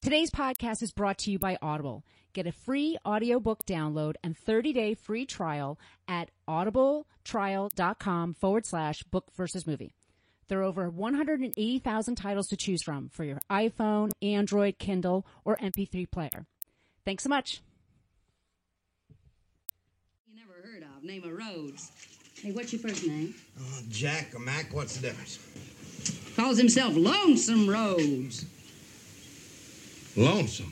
Today's podcast is brought to you by Audible. Get a free audiobook download and 30-day free trial at audibletrial.com/book versus movie. There are over 180,000 titles to choose from for your iPhone, Android, Kindle, or MP3 player. Thanks so much. You never heard of. Name of Rhodes. Hey, what's your first name? Jack or Mac, what's the difference? Calls himself Lonesome Rhodes. Lonesome.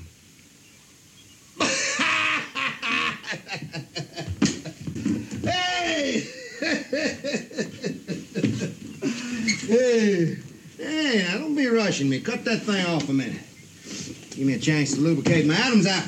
Hey! Hey, now don't be rushing me. Cut that thing off a minute. Give me a chance to lubricate my Adam's apple.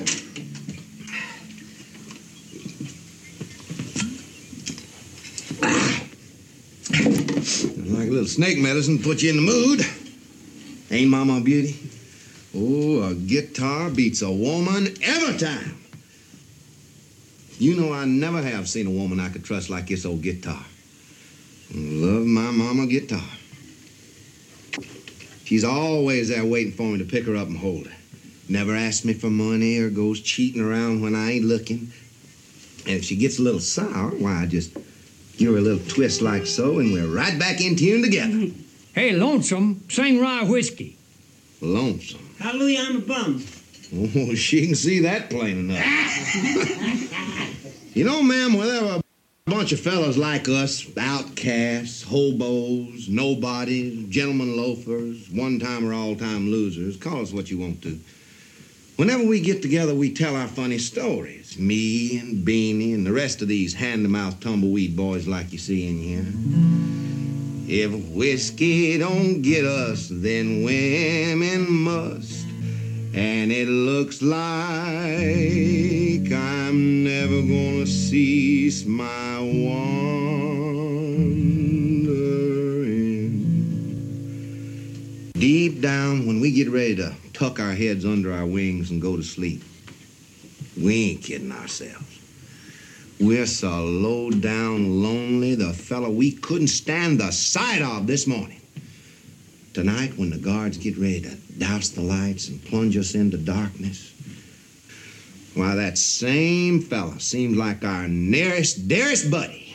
Like a little snake medicine, put you in the mood. Ain't Mama a beauty? Oh, a guitar beats a woman every time. You know I never have seen a woman I could trust like this old guitar. Love my mama guitar. She's always there waiting for me to pick her up and hold her. Never asks me for money or goes cheating around when I ain't looking. And if she gets a little sour, why, I just give her a little twist like so, and we're right back in tune together. Hey, Lonesome, sing Rye Whiskey. Lonesome. Hallelujah, I'm a bum. Oh, she can see that plain enough. You know, ma'am, whenever a bunch of fellows like us, outcasts, hobos, nobodies, gentlemen loafers, one-time or all-time losers, call us what you want to. Whenever we get together, we tell our funny stories. Me and Beanie and the rest of these hand-to-mouth tumbleweed boys like you see in here. If whiskey don't get us, then women must. And it looks like I'm never gonna cease my wandering. Deep down, when we get ready to tuck our heads under our wings and go to sleep, we ain't kidding ourselves. We're so low down lonely, the fellow we couldn't stand the sight of this morning. Tonight, when the guards get ready to douse the lights and plunge us into darkness, why, that same fella seems like our nearest, dearest buddy.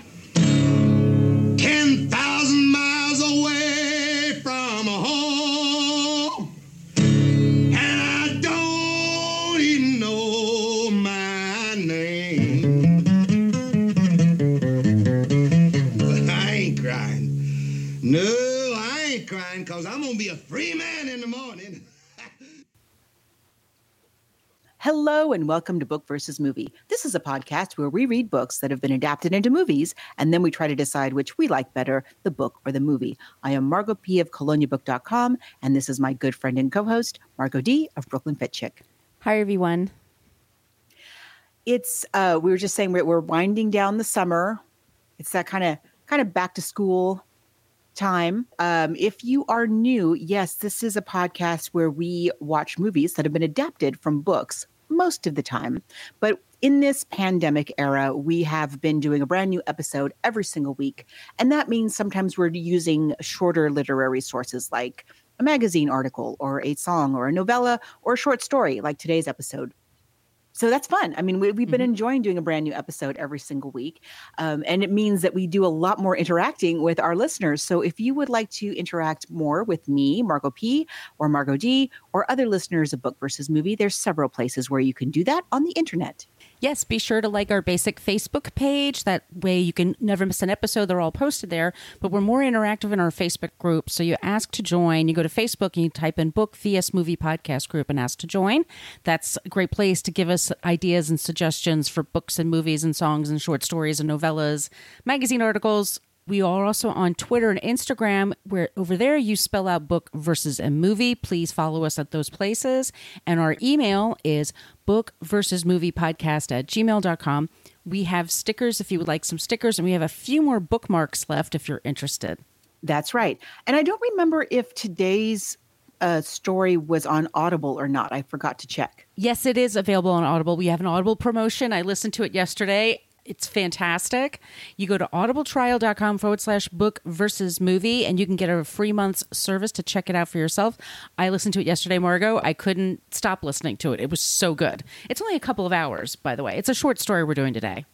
10,000 miles away from home, and I don't even know my name. But I ain't crying. No, I ain't crying, because I'm going to be a free man in the morning. Hello and welcome to Book versus Movie. This is a podcast where we read books that have been adapted into movies, and then we try to decide which we like better, the book or the movie. I am Margot P. of ColoniaBook.com, and this is my good friend and co-host, Margot D. of Brooklyn Fit Chick. Hi, everyone. It's we were just saying we're winding down the summer. It's that kind of back to school time. If you are new, yes, this is a podcast where we watch movies that have been adapted from books most of the time. But in this pandemic era, we have been doing a brand new episode every single week. And that means sometimes we're using shorter literary sources like a magazine article or a song or a novella or a short story like today's episode. So that's fun. I mean, we've been enjoying doing a brand new episode every single week. And it means that we do a lot more interacting with our listeners. So if you would like to interact more with me, Margot P. or Margot D. or other listeners of Book versus Movie, there's several places where you can do that on the internet. Yes, be sure to like our basic Facebook page. That way you can never miss an episode. They're all posted there. But we're more interactive in our Facebook group. So you ask to join. You go to Facebook and you type in Book vs. Movie Podcast Group and ask to join. That's a great place to give us ideas and suggestions for books and movies and songs and short stories and novellas, magazine articles. We are also on Twitter and Instagram, where over there you spell out book versus a movie. Please follow us at those places. And our email is bookversusmoviepodcast@gmail.com. We have stickers if you would like some stickers, and we have a few more bookmarks left if you're interested. That's right. And I don't remember if today's story was on Audible or not. I forgot to check. Yes, it is available on Audible. We have an Audible promotion. I listened to it yesterday. It's fantastic. You go to audibletrial.com/book versus movie, and you can get a free month's service to check it out for yourself. I listened to it yesterday, Margot. I couldn't stop listening to it. It was so good. It's only a couple of hours, by the way. It's a short story we're doing today.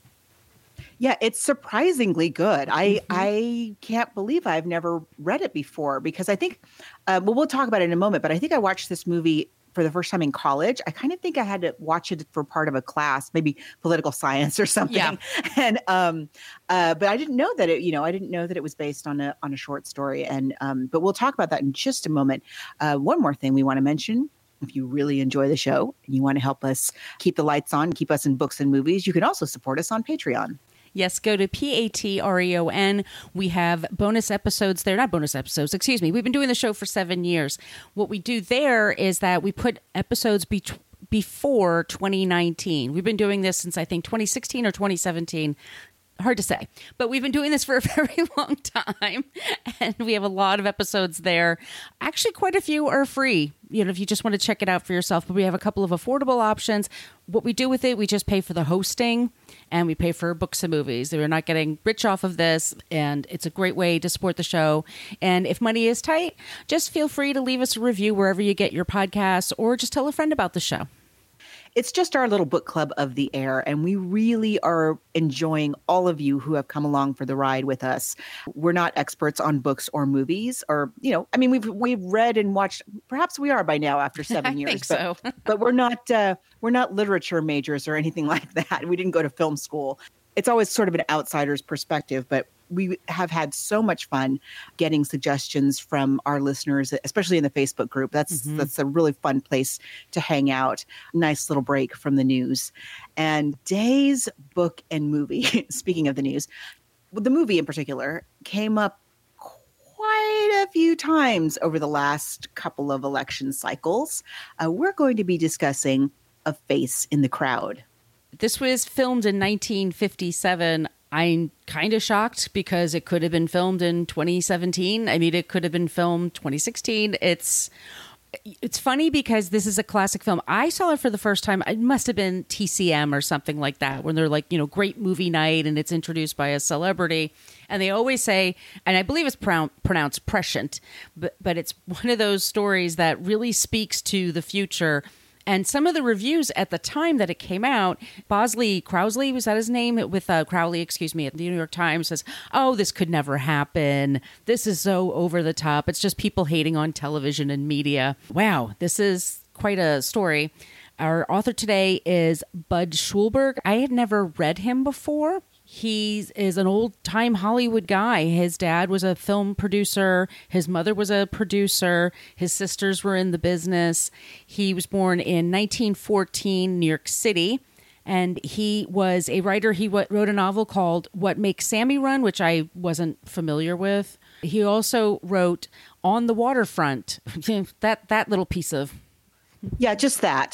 Yeah, it's surprisingly good. I can't believe I've never read it before because I think, we'll talk about it in a moment, but I think I watched this movie for the first time in college. I kind of think I had to watch it for part of a class, maybe political science or something. Yeah. And, but I didn't know that I didn't know that it was based on a short story. And, but we'll talk about that in just a moment. One more thing we want to mention. If you really enjoy the show and you want to help us keep the lights on, keep us in books and movies, you can also support us on Patreon. Yes, go to Patreon. We have bonus episodes there. Not bonus episodes, excuse me. We've been doing the show for 7 years. What we do there is that we put episodes before 2019. We've been doing this since, I think, 2016 or 2017. Hard to say, but we've been doing this for a very long time, and we have a lot of episodes there. Actually, quite a few are free, if you just want to check it out for yourself, but we have a couple of affordable options. What we do with it, we just pay for the hosting and we pay for books and movies. We're not getting rich off of this, and it's a great way to support the show. And if money is tight, just feel free to leave us a review wherever you get your podcasts, or just tell a friend about the show. It's just our little book club of the air, and we really are enjoying all of you who have come along for the ride with us. We're not experts on books or movies, or we've read and watched. Perhaps we are by now after 7 years. I think so. But we're not literature majors or anything like that. We didn't go to film school. It's always sort of an outsider's perspective, but we have had so much fun getting suggestions from our listeners, especially in the Facebook group. That's a really fun place to hang out. Nice little break from the news. And Day's book and movie, speaking of the news, the movie in particular came up quite a few times over the last couple of election cycles. We're going to be discussing A Face in the Crowd. This was filmed in 1957. I'm kind of shocked because it could have been filmed in 2017. I mean, it could have been filmed 2016. It's funny because this is a classic film. I saw it for the first time. It must have been TCM or something like that, when they're like, great movie night and it's introduced by a celebrity. And they always say, and I believe it's pronounced prescient, but it's one of those stories that really speaks to the future. And some of the reviews at the time that it came out, Bosley Crowley, was that his name? With Crowley, excuse me, at the New York Times says, "Oh, this could never happen. This is so over the top. It's just people hating on television and media." Wow, this is quite a story. Our author today is Bud Schulberg. I had never read him before. He is an old-time Hollywood guy. His dad was a film producer. His mother was a producer. His sisters were in the business. He was born in 1914, New York City, and he was a writer. He wrote a novel called What Makes Sammy Run, which I wasn't familiar with. He also wrote On the Waterfront, that little piece of... Yeah, just that.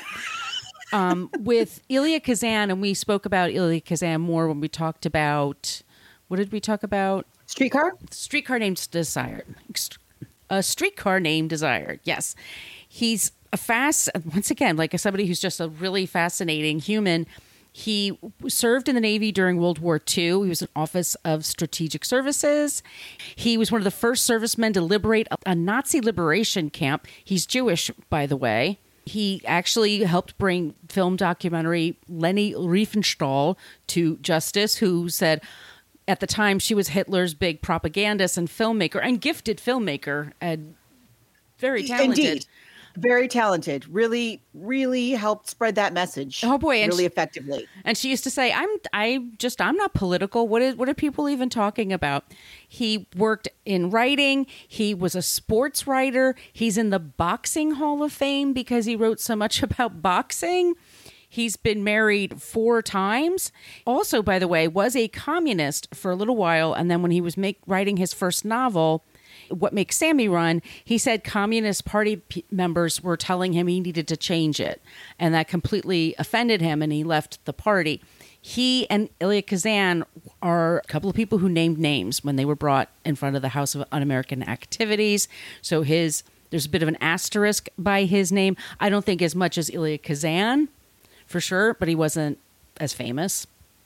With Elia Kazan, and we spoke about Elia Kazan more when we talked about, what did we talk about? Streetcar Named Desire. A Streetcar Named Desire. Yes. He's once again, like somebody who's just a really fascinating human. He served in the Navy during World War II. He was in Office of Strategic Services. He was one of the first servicemen to liberate a Nazi liberation camp. He's Jewish, by the way. He actually helped bring film documentary Leni Riefenstahl to justice, who said at the time she was Hitler's big propagandist and filmmaker, and gifted filmmaker, and very talented. Indeed. Very talented. Really, really helped spread that message. Oh boy, really effectively. And she used to say, "I'm not political. What are people even talking about?" He worked in writing. He was a sports writer. He's in the Boxing Hall of Fame because he wrote so much about boxing. He's been married 4 times. Also, by the way, was a communist for a little while, and then when he was writing his first novel, What Makes Sammy Run, he said Communist Party members were telling him he needed to change it. And that completely offended him, and he left the party. He and Elia Kazan are a couple of people who named names when they were brought in front of the House of Un-American Activities. So there's a bit of an asterisk by his name. I don't think as much as Elia Kazan, for sure, but he wasn't as famous.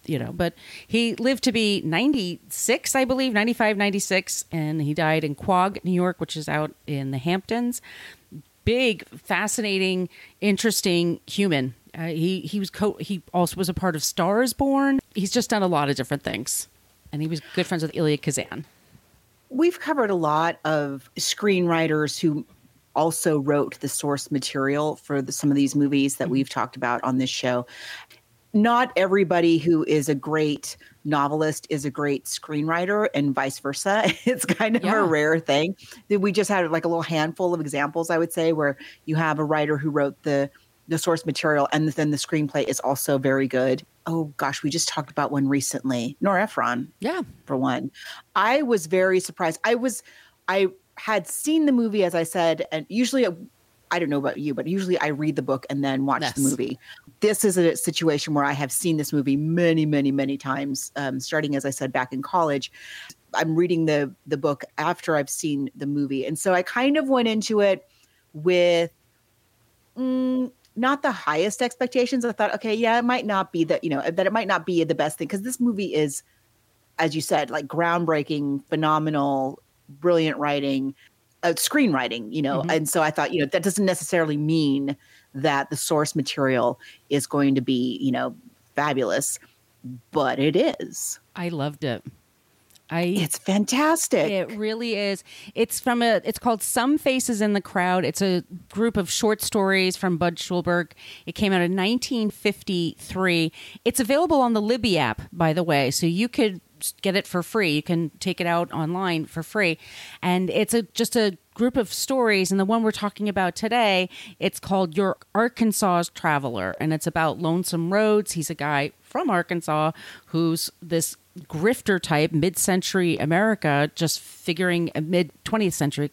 but he lived to be 96, I believe, 95, 96, and he died in Quogue, New York, which is out in the Hamptons. Big, fascinating, interesting human. He also was a part of Stars Born. He's just done a lot of different things, and he was good friends with Elia Kazan. We've covered a lot of screenwriters who also wrote the source material for some of these movies that we've talked about on this show. Not everybody who is a great novelist is a great screenwriter, and vice versa. It's kind of a rare thing. We just had like a little handful of examples, I would say, where you have a writer who wrote the source material and then the screenplay is also very good. Oh gosh, we just talked about one recently. Nora Ephron. Yeah. For one. I was very surprised. I had seen the movie, as I said, and usually I don't know about you, but usually I read the book and then watch the movie. This is a situation where I have seen this movie many, many, many times, starting, as I said, back in college. I'm reading the book after I've seen the movie. And so I kind of went into it with not the highest expectations. I thought, okay, yeah, it might not be that it might not be the best thing, because this movie is, as you said, like groundbreaking, phenomenal, brilliant writing. Screenwriting, and so I thought, that doesn't necessarily mean that the source material is going to be, fabulous, but it is. I loved it. It's fantastic. It really is. It's called Some Faces in the Crowd. It's a group of short stories from Bud Schulberg. It came out in 1953. It's available on the Libby app, by the way, so you could get it for free. You can take it out online for free. And it's just a group of stories. And the one we're talking about today, it's called Your Arkansas Traveler. And it's about Lonesome Rhodes. He's a guy from Arkansas who's this grifter type, mid-century America, just figuring, mid-20th century,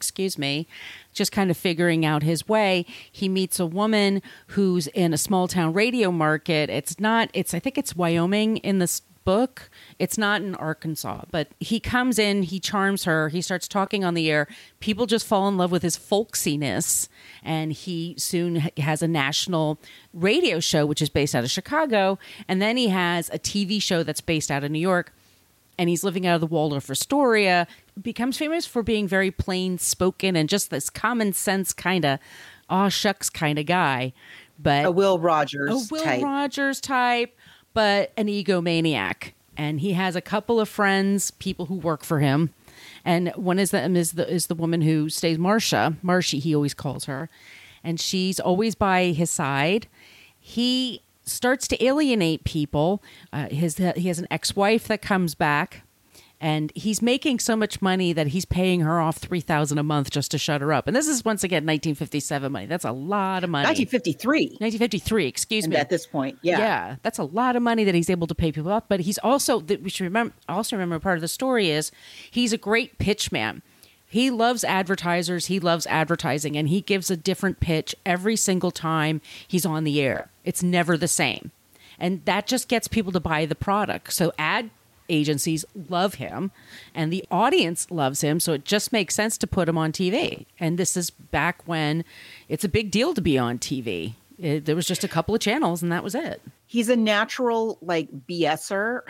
just kind of figuring out his way. He meets a woman who's in a small town radio market. I think it's Wyoming in this book. It's not in Arkansas, but he comes in, he charms her, he starts talking on the air. People just fall in love with his folksiness, and he soon has a national radio show, which is based out of Chicago, and then he has a TV show that's based out of New York, and he's living out of the Waldorf Astoria, becomes famous for being very plain spoken and just this common sense kind of aw shucks kind of guy. But a Will Rogers type, but an egomaniac. And he has a couple of friends, people who work for him. And one is the woman who stays Marshy, he always calls her. And she's always by his side. He starts to alienate people. He has an ex-wife that comes back. And he's making so much money that he's paying her off $3,000 a month just to shut her up. And this is, once again, 1957 money. That's a lot of money. 1953, excuse me. At this point, yeah. Yeah, that's a lot of money that he's able to pay people off. But he's also, we should remember part of the story is he's a great pitch man. He loves advertisers. He loves advertising. And he gives a different pitch every single time he's on the air. It's never the same. And that just gets people to buy the product. So ad agencies love him and the audience loves him, so it just makes sense to put him on TV. And this is back when it's a big deal to be on TV. There was just a couple of channels and that was it. He's a natural BSer,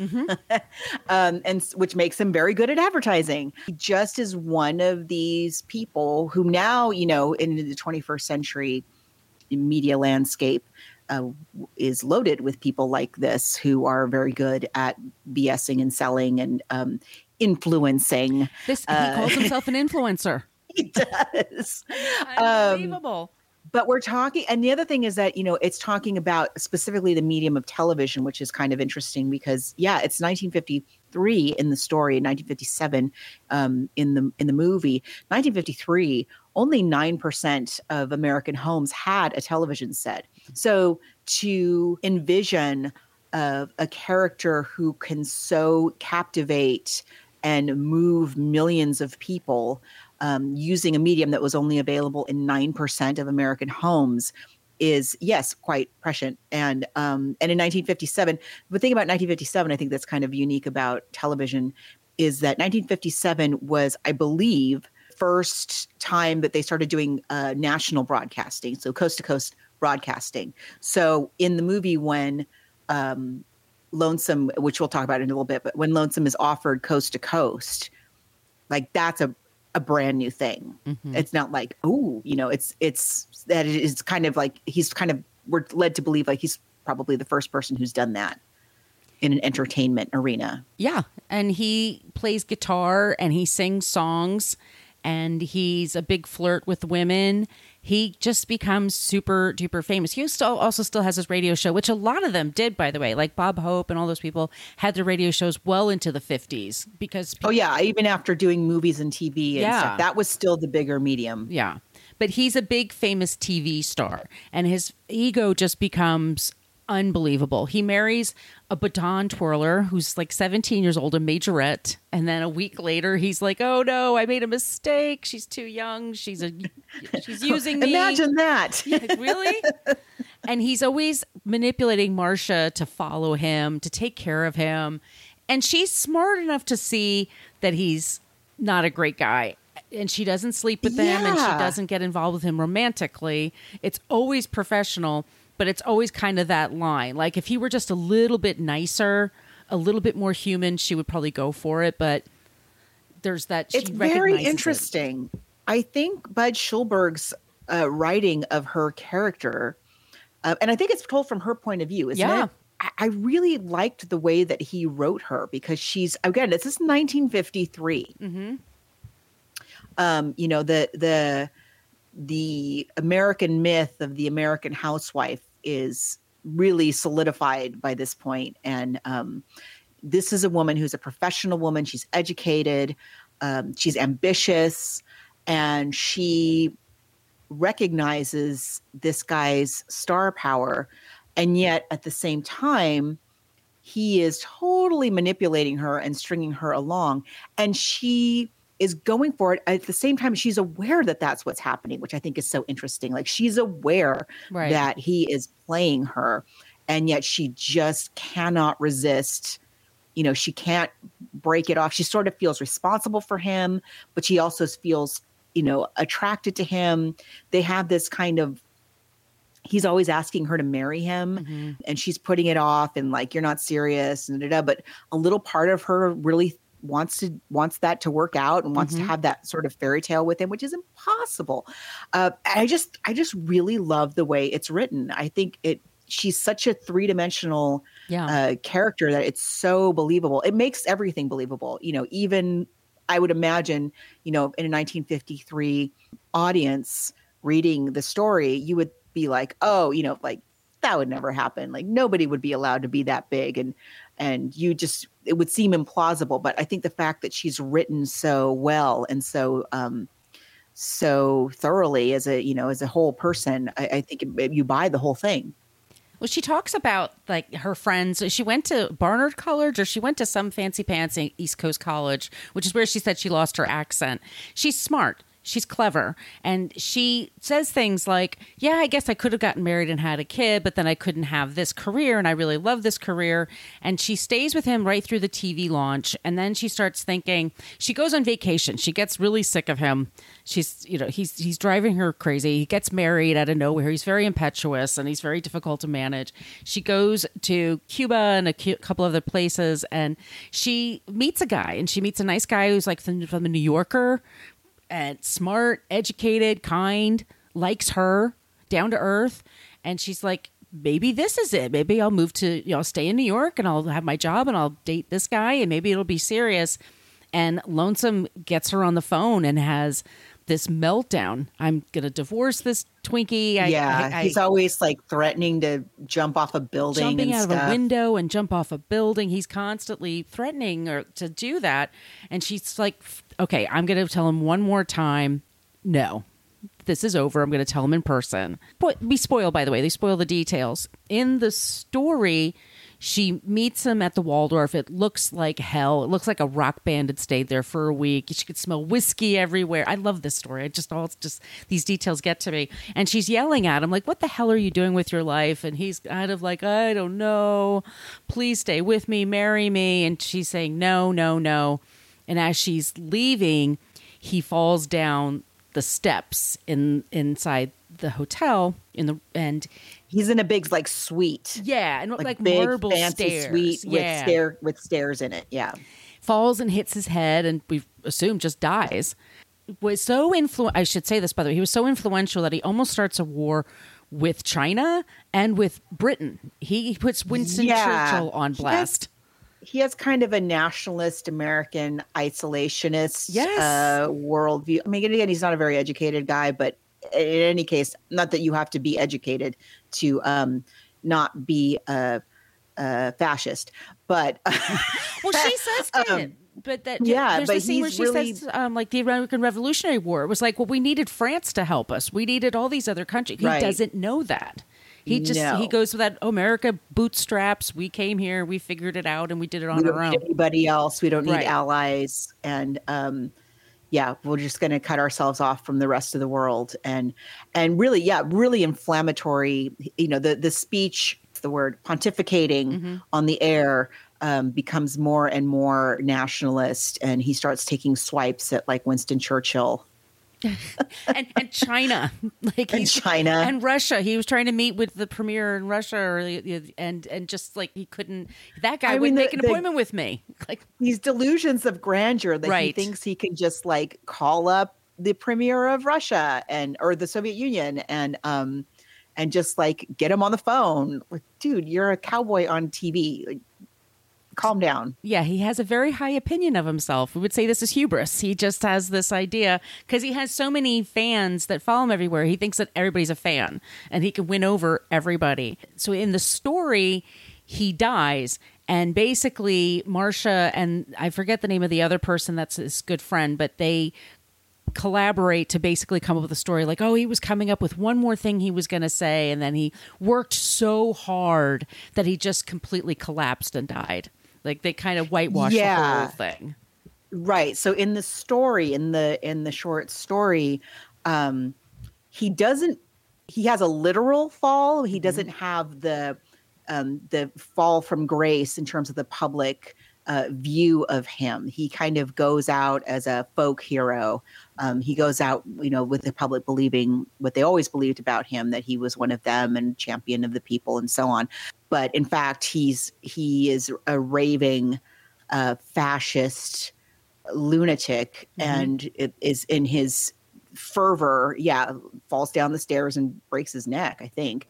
and which makes him very good at advertising. He just is one of these people who now, in the 21st century media landscape, is loaded with people like this who are very good at BSing and selling and influencing. He calls himself an influencer. He does. Unbelievable. But we're talking, and the other thing is that, it's talking about specifically the medium of television, which is kind of interesting because, it's 1953 in the story, 1957 in the movie. 1953, only 9% of American homes had a television set. So to envision a character who can so captivate and move millions of people using a medium that was only available in 9% of American homes is, yes, quite prescient. And in 1957, the thing about 1957, I think that's kind of unique about television is that 1957 was, I believe, first time that they started doing national broadcasting, so coast to coast broadcasting. So in the movie, when Lonesome, which we'll talk about in a little bit, but when Lonesome is offered Coast to Coast, like that's a brand new thing. It's not like, it's that it is kind of like we're led to believe like he's probably the first person who's done that in an entertainment arena. Yeah. And he plays guitar and he sings songs and he's a big flirt with women. He just becomes super duper famous. He also still has his radio show, which a lot of them did, by the way. Like Bob Hope and all those people had their radio shows well into the 50s because even after doing movies and TV and stuff, that was still the bigger medium. Yeah. But he's a big famous TV star and his ego just becomes unbelievable. He marries a baton twirler who's like 17 years old, a majorette, and then a week later he's like, "Oh no, I made a mistake. She's too young. She's using me." Imagine that. Like, really? And he's always manipulating Marcia to follow him, to take care of him, and she's smart enough to see that he's not a great guy. And she doesn't sleep with him and she doesn't get involved with him romantically. It's always professional. But it's always kind of that line. Like if he were just a little bit nicer, a little bit more human, she would probably go for it. But there's that. It's very interesting. I think Bud Schulberg's writing of her character, and I think it's told from her point of view, isn't it? I really liked the way that he wrote her because she's, again, this is 1953. The American myth of the American housewife is really solidified by this point. And this is a woman who's a professional woman. She's educated. She's ambitious. And she recognizes this guy's star power. And yet at the same time, he is totally manipulating her and stringing her along. And she is going for it. At the same time, she's aware that that's what's happening, which I think is so interesting. Like she's aware that he is playing her, and yet she just cannot resist. She can't break it off. She sort of feels responsible for him, but she also feels, attracted to him. They have this kind of, he's always asking her to marry him and she's putting it off and like, you're not serious. But a little part of her really wants that to work out and wants to have that sort of fairy tale with him, which is impossible. I just really love the way it's written. I think she's such a three-dimensional character that it's so believable. It makes everything believable. Even I would imagine, in a 1953 audience reading the story, you would be like, oh, like that would never happen. Like nobody would be allowed to be that big. And it would seem implausible, but I think the fact that she's written so well and so thoroughly as a whole person, I think you buy the whole thing. Well, she talks about like her friends. She went to Barnard College or she went to some fancy pants East Coast college, which is where she said she lost her accent. She's smart. She's clever. And she says things like, yeah, I guess I could have gotten married and had a kid, but then I couldn't have this career. And I really love this career. And she stays with him right through the TV launch. And then she starts thinking, she goes on vacation. She gets really sick of him. He's driving her crazy. He gets married out of nowhere. He's very impetuous and he's very difficult to manage. She goes to Cuba and a couple other places and she meets a guy, and she meets a nice guy who's like from the New Yorker, and smart, educated, kind, likes her, down to earth. And she's like, maybe this is it. Maybe I'll move to, I'll stay in New York and I'll have my job and I'll date this guy and maybe it'll be serious. And Lonesome gets her on the phone and has this meltdown. I'm going to divorce this Twinkie. He's always like threatening to jump off a building. Jumping out of a window and jump off a building. He's constantly threatening her to do that. And she's like, okay, I'm going to tell him one more time. No, this is over. I'm going to tell him in person. But we spoil, by the way. They spoil the details. In the story, she meets him at the Waldorf. It looks like hell. It looks like a rock band had stayed there for a week. She could smell whiskey everywhere. I love this story. These details get to me. And she's yelling at him like, what the hell are you doing with your life? And he's kind of like, I don't know. Please stay with me. Marry me. And she's saying, no, no, no. And as she's leaving, he falls down the steps inside the hotel and he's in a big like suite. Yeah, and like big, marble fancy stairs. suite Yeah. with stairs in it. Yeah. Falls and hits his head, and we assume just dies. Was so I should say this, by the way, he was so influential that he almost starts a war with China and with Britain. He puts Winston Churchill on blast. He has kind of a nationalist American isolationist worldview. I mean, again, he's not a very educated guy, but in any case, not that you have to be educated to not be a fascist. But well, she says it. But there's a scene where she says, like the American Revolutionary War. It was like, well, we needed France to help us. We needed all these other countries. He doesn't know that. He goes with that America bootstraps. We came here, we figured it out, and we did it on our own. We don't need anybody else. We don't need allies. And we're just going to cut ourselves off from the rest of the world. And really inflammatory. You know, the speech, the word pontificating on the air. Becomes more and more nationalist, and he starts taking swipes at like Winston Churchill and China, China and Russia. He was trying to meet with the premier in Russia, and just like he couldn't. That guy wouldn't make an appointment with me. Like these delusions of grandeur that he thinks he can just like call up the premier of Russia or the Soviet Union and just like get him on the phone. Like, dude, you're a cowboy on TV. Like, calm down. Yeah, he has a very high opinion of himself. We would say this is hubris. He just has this idea because he has so many fans that follow him everywhere. He thinks that everybody's a fan and he can win over everybody. So in the story, he dies. And basically, Marcia and I forget the name of the other person that's his good friend, but they collaborate to basically come up with a story like, oh, he was coming up with one more thing he was going to say. And then he worked so hard that he just completely collapsed and died. Like they kind of whitewash the whole thing. Right. So in the story, in the short story, he has a literal fall. He doesn't have the fall from grace in terms of the public view of him. He kind of goes out as a folk hero. He goes out, with the public believing what they always believed about him, that he was one of them and champion of the people and so on. But in fact, he is a raving fascist lunatic, and it is in his fervor, falls down the stairs and breaks his neck, I think.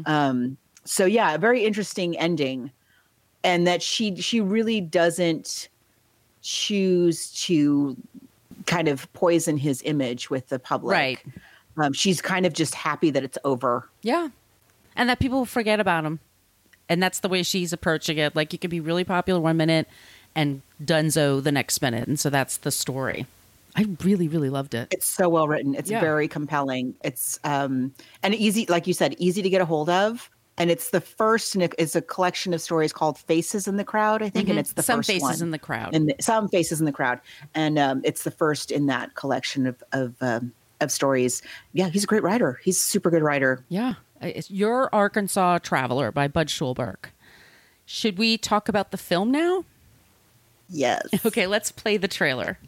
So a very interesting ending. And that she really doesn't choose to kind of poison his image with the public. Right. She's kind of just happy that it's over. Yeah. And that people forget about him. And that's the way she's approaching it. Like, you can be really popular 1 minute and dunzo the next minute. And so that's the story. I really, really loved it. It's so well written. It's very compelling. It's and easy, like you said, easy to get a hold of. And it's the first, and it's a collection of stories called Faces in the Crowd, I think. And it's the Some first one. Faces in the Crowd. And Some Faces in the Crowd. And it's the first in that collection of stories. Yeah, he's a great writer. He's a super good writer. Yeah. It's Your Arkansas Traveler by Bud Schulberg. Should we talk about the film now? Yes. Okay, let's play the trailer.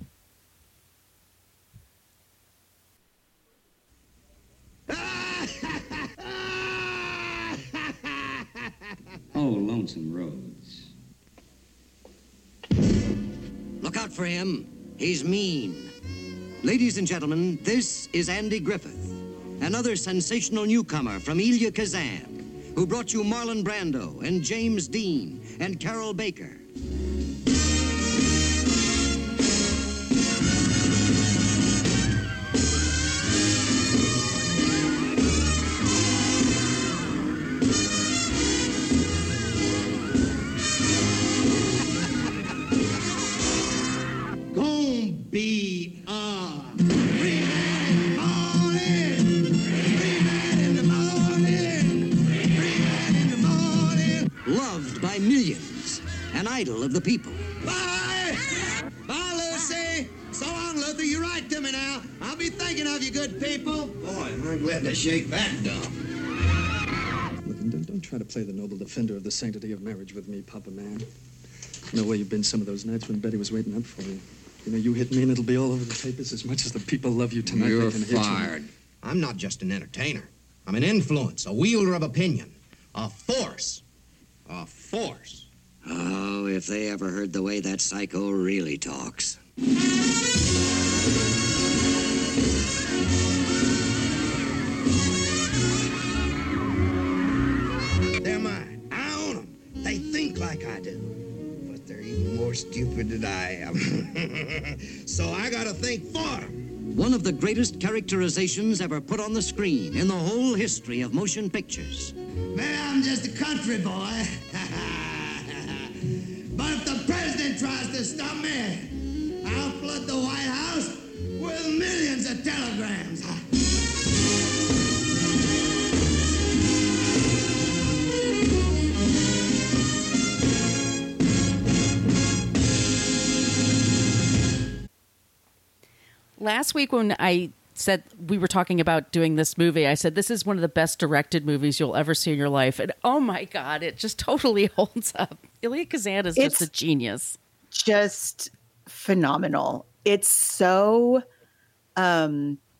Oh, Lonesome Rhodes. Look out for him. He's mean. Ladies and gentlemen, this is Andy Griffith, another sensational newcomer from Elia Kazan, who brought you Marlon Brando and James Dean and Carol Baker. Be on. Free man in the morning. Free man in the morning. Free man in the morning. Loved by millions. An idol of the people. Bye. Bye, Lucy. So long, Luther. You write to me now. I'll be thinking of you, good people. Boy, I'm glad to shake that dump. Look, don't try to play the noble defender of the sanctity of marriage with me, Papa Man. No way you've been some of those nights when Betty was waiting up for you. You know, you hit me and it'll be all over the papers as much as the people love you tonight. You're they can hit you. fired. I'm not just an entertainer. I'm an influence, a wielder of opinion, a force. A force. Oh, if they ever heard the way that psycho really talks. They're mine. I own them. They think like I do. But they're even more stupid than I am. So I gotta think for them. One of the greatest characterizations ever put on the screen in the whole history of motion pictures. Maybe I'm just a country boy. But if the president tries to stop me, I'll flood the White House with millions of telegrams. Last week when I said we were talking about doing this movie, I said this is one of the best directed movies you'll ever see in your life. And oh my God, it just totally holds up. Elia Kazan is just a genius. Just phenomenal. It's so, I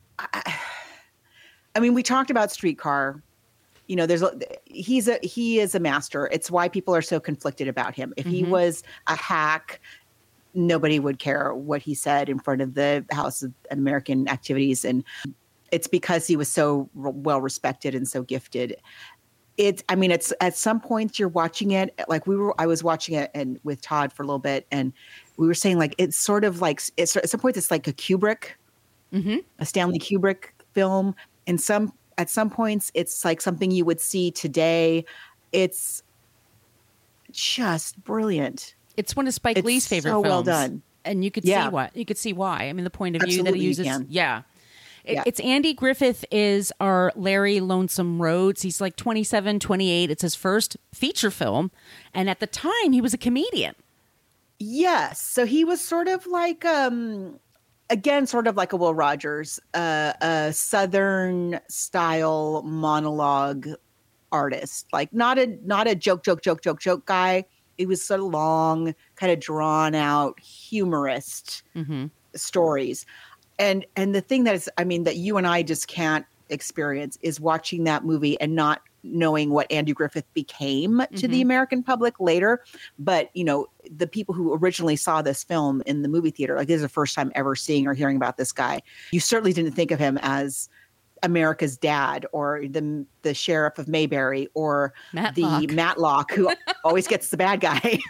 mean, we talked about Streetcar. You know, he is a master. It's why people are so conflicted about him. If he was a hack, nobody would care what he said in front of the House of American Activities. And it's because he was so well respected and so gifted. It's at some points you're watching it, like I was watching it and with Todd for a little bit, and we were saying like, it's sort of like, at some points it's like a Kubrick, a Stanley Kubrick film. And at some points it's like something you would see today. It's just brilliant. It's one of Spike Lee's favorite films. Well done. And you could see why. I mean, the point of view that he uses. Yeah. It's Andy Griffith is our Larry Lonesome Rhodes. He's like 27, 28. It's his first feature film. And at the time, he was a comedian. Yes. So he was sort of like, again, sort of like a Will Rogers, a Southern style monologue artist. Like not a joke guy. It was sort of long, kind of drawn out, humorist stories. And the thing that you and I just can't experience is watching that movie and not knowing what Andy Griffith became to the American public later. But, you know, the people who originally saw this film in the movie theater, like this is the first time ever seeing or hearing about this guy. You certainly didn't think of him as America's dad or the sheriff of Mayberry or the Matlock who always gets the bad guy.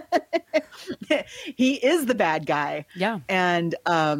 He is the bad guy. Yeah. And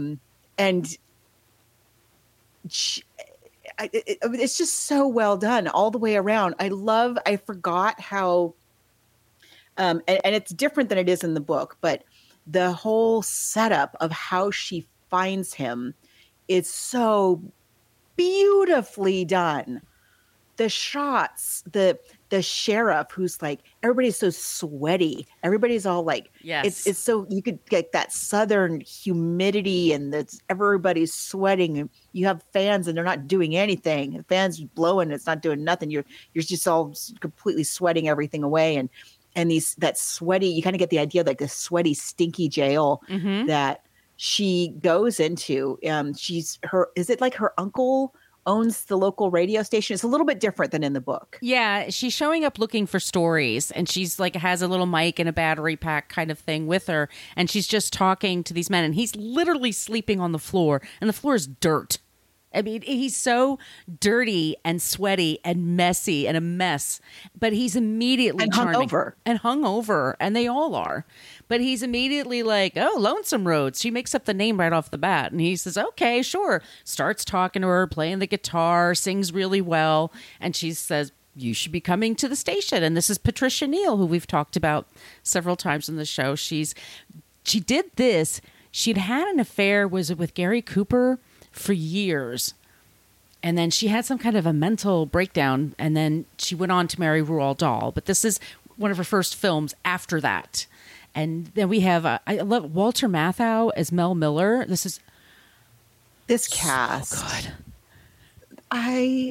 it's just so well done all the way around. I forgot how, and it's different than it is in the book, but the whole setup of how she finds him is so beautifully done. The shots, the sheriff who's like, everybody's so sweaty. Everybody's all like, yes. It's so, you could get that Southern humidity and everybody's sweating. And you have fans and they're not doing anything. The fans blowing, it's not doing nothing. You're just all completely sweating everything away. And that sweaty, you kind of get the idea of like the sweaty, stinky jail that she goes into. Is it like her uncle owns the local radio station? It's a little bit different than in the book. Yeah, she's showing up looking for stories, and she's like has a little mic and a battery pack kind of thing with her, and she's just talking to these men, and he's literally sleeping on the floor, and the floor is dirt. I mean, he's so dirty and sweaty and messy and a mess, but he's immediately charming. Hungover, and they all are. But he's immediately like, oh, Lonesome Rhodes. She makes up the name right off the bat. And he says, okay, sure. Starts talking to her, playing the guitar, sings really well. And she says, you should be coming to the station. And this is Patricia Neal, who we've talked about several times in the show. She did this. She'd had an affair, was it with Gary Cooper, for years. And then she had some kind of a mental breakdown. And then she went on to marry Roald Dahl. But this is one of her first films after that. And then we have, I love Walter Matthau as Mel Miller. This cast. So good. I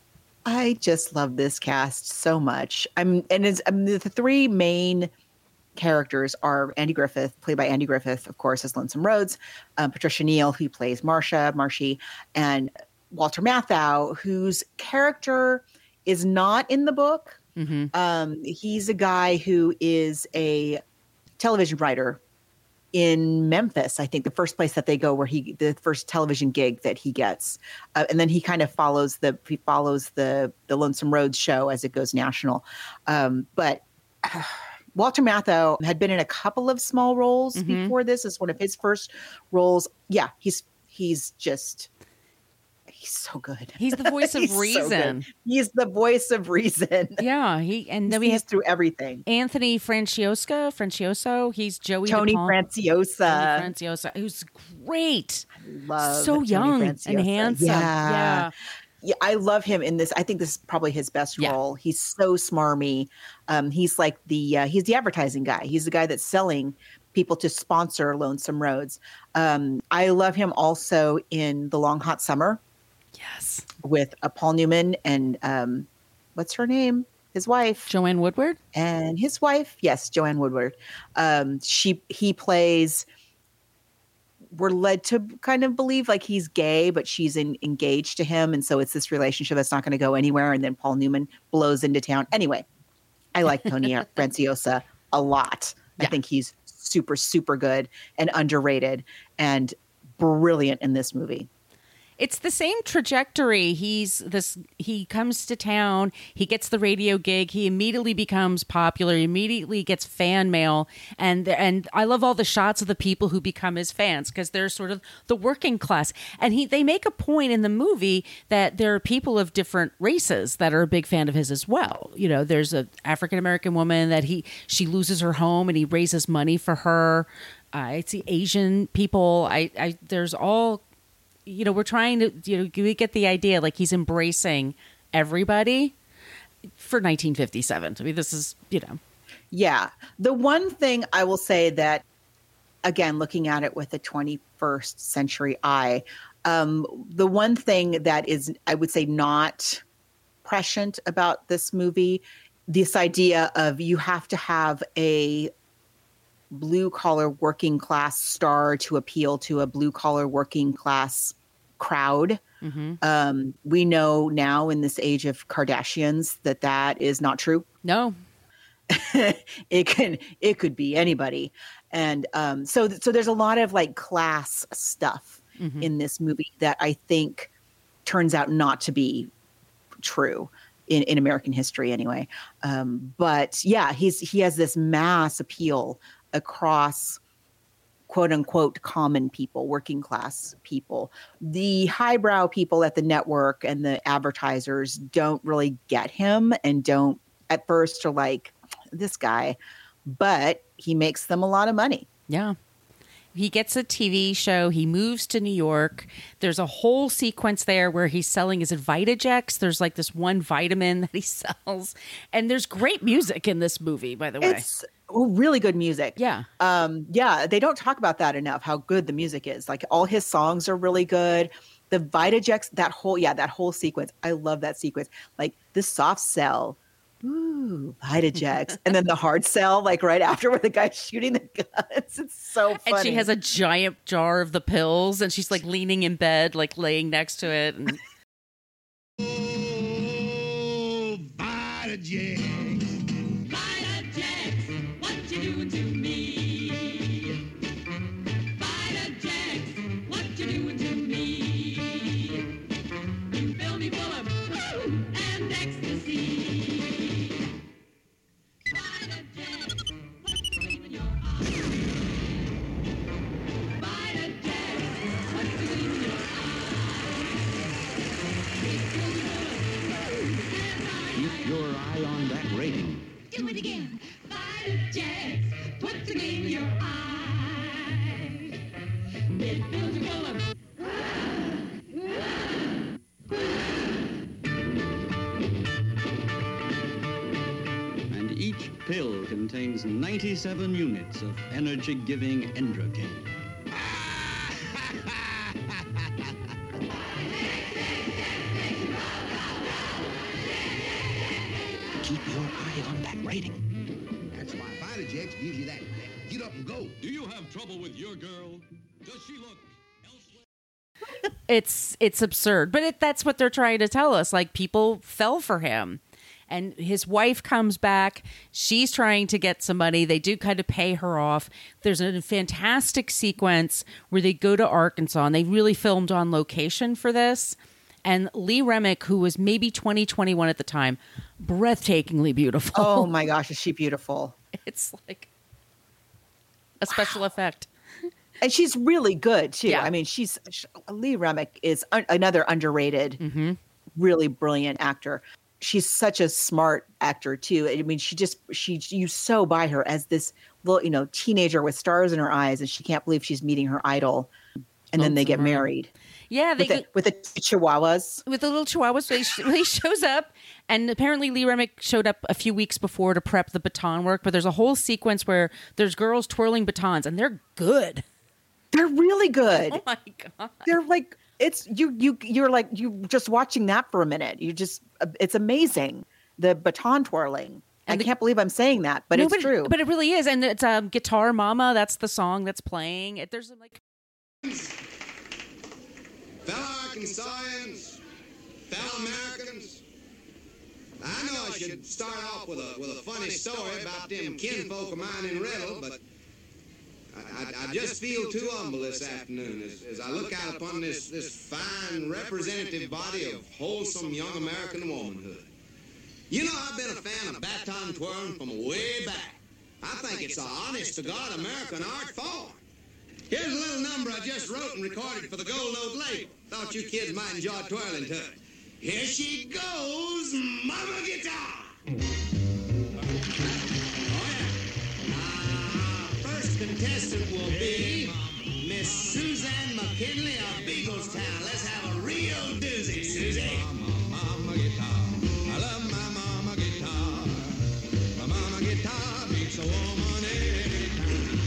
just love this cast so much. The three main characters are Andy Griffith, played by Andy Griffith, of course, as Lonesome Rhodes, Patricia Neal, who plays Marshy, and Walter Matthau, whose character is not in the book. He's a guy who is a television writer in Memphis, I think, the first place that they go, where the first television gig that he gets, and then he kind of follows the Lonesome Rhodes show as it goes national. But Walter Matthau had been in a couple of small roles before this. It's one of his first roles. Yeah, he's so good. He's the voice of reason. So he's the voice of reason. Yeah, and then we have through everything. Anthony Francioso. He's Joey Tony Franciosa, who's great. I love so Tony young Franciosa. and handsome. Yeah, I love him in this. I think this is probably his best role. He's so smarmy. He's like he's the advertising guy. He's the guy that's selling people to sponsor Lonesome Rhodes. I love him also in The Long Hot Summer. Yes. With Paul Newman and what's her name? His wife. Joanne Woodward. And his wife. Yes, Joanne Woodward. He plays, we're led to kind of believe like he's gay, but she's engaged to him. And so it's this relationship that's not going to go anywhere. And then Paul Newman blows into town. Anyway, I like Tony Franciosa a lot. I think he's super, super good and underrated and brilliant in this movie. It's the same trajectory. He comes to town, he gets the radio gig, he immediately becomes popular, he immediately gets fan mail, and I love all the shots of the people who become his fans because they're sort of the working class. And they make a point in the movie that there are people of different races that are a big fan of his as well. You know, there's an African American woman that she loses her home and he raises money for her. It's the Asian people. There's all. We're trying to, we get the idea, like he's embracing everybody for 1957. I mean, this is, Yeah. The one thing I will say that, again, looking at it with a 21st century eye, the one thing that is, I would say, not prescient about this movie, this idea of you have to have a blue collar working class star to appeal to a blue collar working class crowd. We know now in this age of Kardashians that is not true. No, it could be anybody. And so there's a lot of like class stuff in this movie that I think turns out not to be true in American history anyway. But yeah, he has this mass appeal across quote unquote common people, working class people. The highbrow people at the network and the advertisers don't really get him and don't at first are like, this guy, but he makes them a lot of money. Yeah. He gets a TV show. He moves to New York. There's a whole sequence there where he's selling his Vitajex. There's like this one vitamin that he sells. And there's great music in this movie, by the way. It's really good music. Yeah. They don't talk about that enough, how good the music is. Like all his songs are really good. The Vitajex, that whole sequence. I love that sequence. Like the soft sell. Ooh, Vitajex. And then the hard sell, like right after where the guy's shooting the guns. It's so funny. And she has a giant jar of the pills and she's like leaning in bed, like laying next to it. And... Oh, Vitajex. Vitajex, what you doing to me? Vitajex, what you doing to me? You fill me full of woo and ecstasy. Keep your eye on that rating. Do it again. Vitajex, what's the name in your eye? It fills you full of... And each pill contains 97 units of energy-giving Endrokin. Keep your eye on that rating. That's why Fighter Jets gives you that get up and go. Do you have trouble with your girl? Does she look elsewhere? It's absurd, but that's what they're trying to tell us. Like, people fell for him, and his wife comes back. She's trying to get some money. They do kind of pay her off. There's a fantastic sequence where they go to Arkansas, and they really filmed on location for this. And Lee Remick, who was maybe 20, 21 at the time, breathtakingly beautiful. Oh my gosh, is she beautiful? It's like a special effect. And she's really good too. Yeah. I mean, Lee Remick is another underrated, really brilliant actor. She's such a smart actor too. I mean, you so buy her as this little, teenager with stars in her eyes, and she can't believe she's meeting her idol. And then they get married. Yeah, with the chihuahuas. With the little chihuahuas, so he shows up, and apparently Lee Remick showed up a few weeks before to prep the baton work. But there's a whole sequence where there's girls twirling batons, and they're good. They're really good. Oh my god! They're like you're like you just watching that for a minute. It's amazing, the baton twirling. And I can't believe I'm saying that, but it's true. But it really is, and it's Guitar Mama. That's the song that's playing. There's like. Fellow Arkansasians, fellow Americans, I know I should start off with a funny story about them kinfolk of mine in Riddle, but I just feel too humble this afternoon as I look out upon this fine representative body of wholesome young American womanhood. You know, I've been a fan of baton twirling from way back. I think it's an honest-to-God American art form. Here's a little number I just wrote and recorded for the Gold Note label. Thought you kids might enjoy twirling to it. Here she goes, Mama Guitar! Oh, yeah. First contestant will be Miss Suzanne McKinley of Beaglestown. Let's have a real doozy, Susie. Mama Guitar, I love my Mama Guitar. My Mama Guitar beats a woman every time.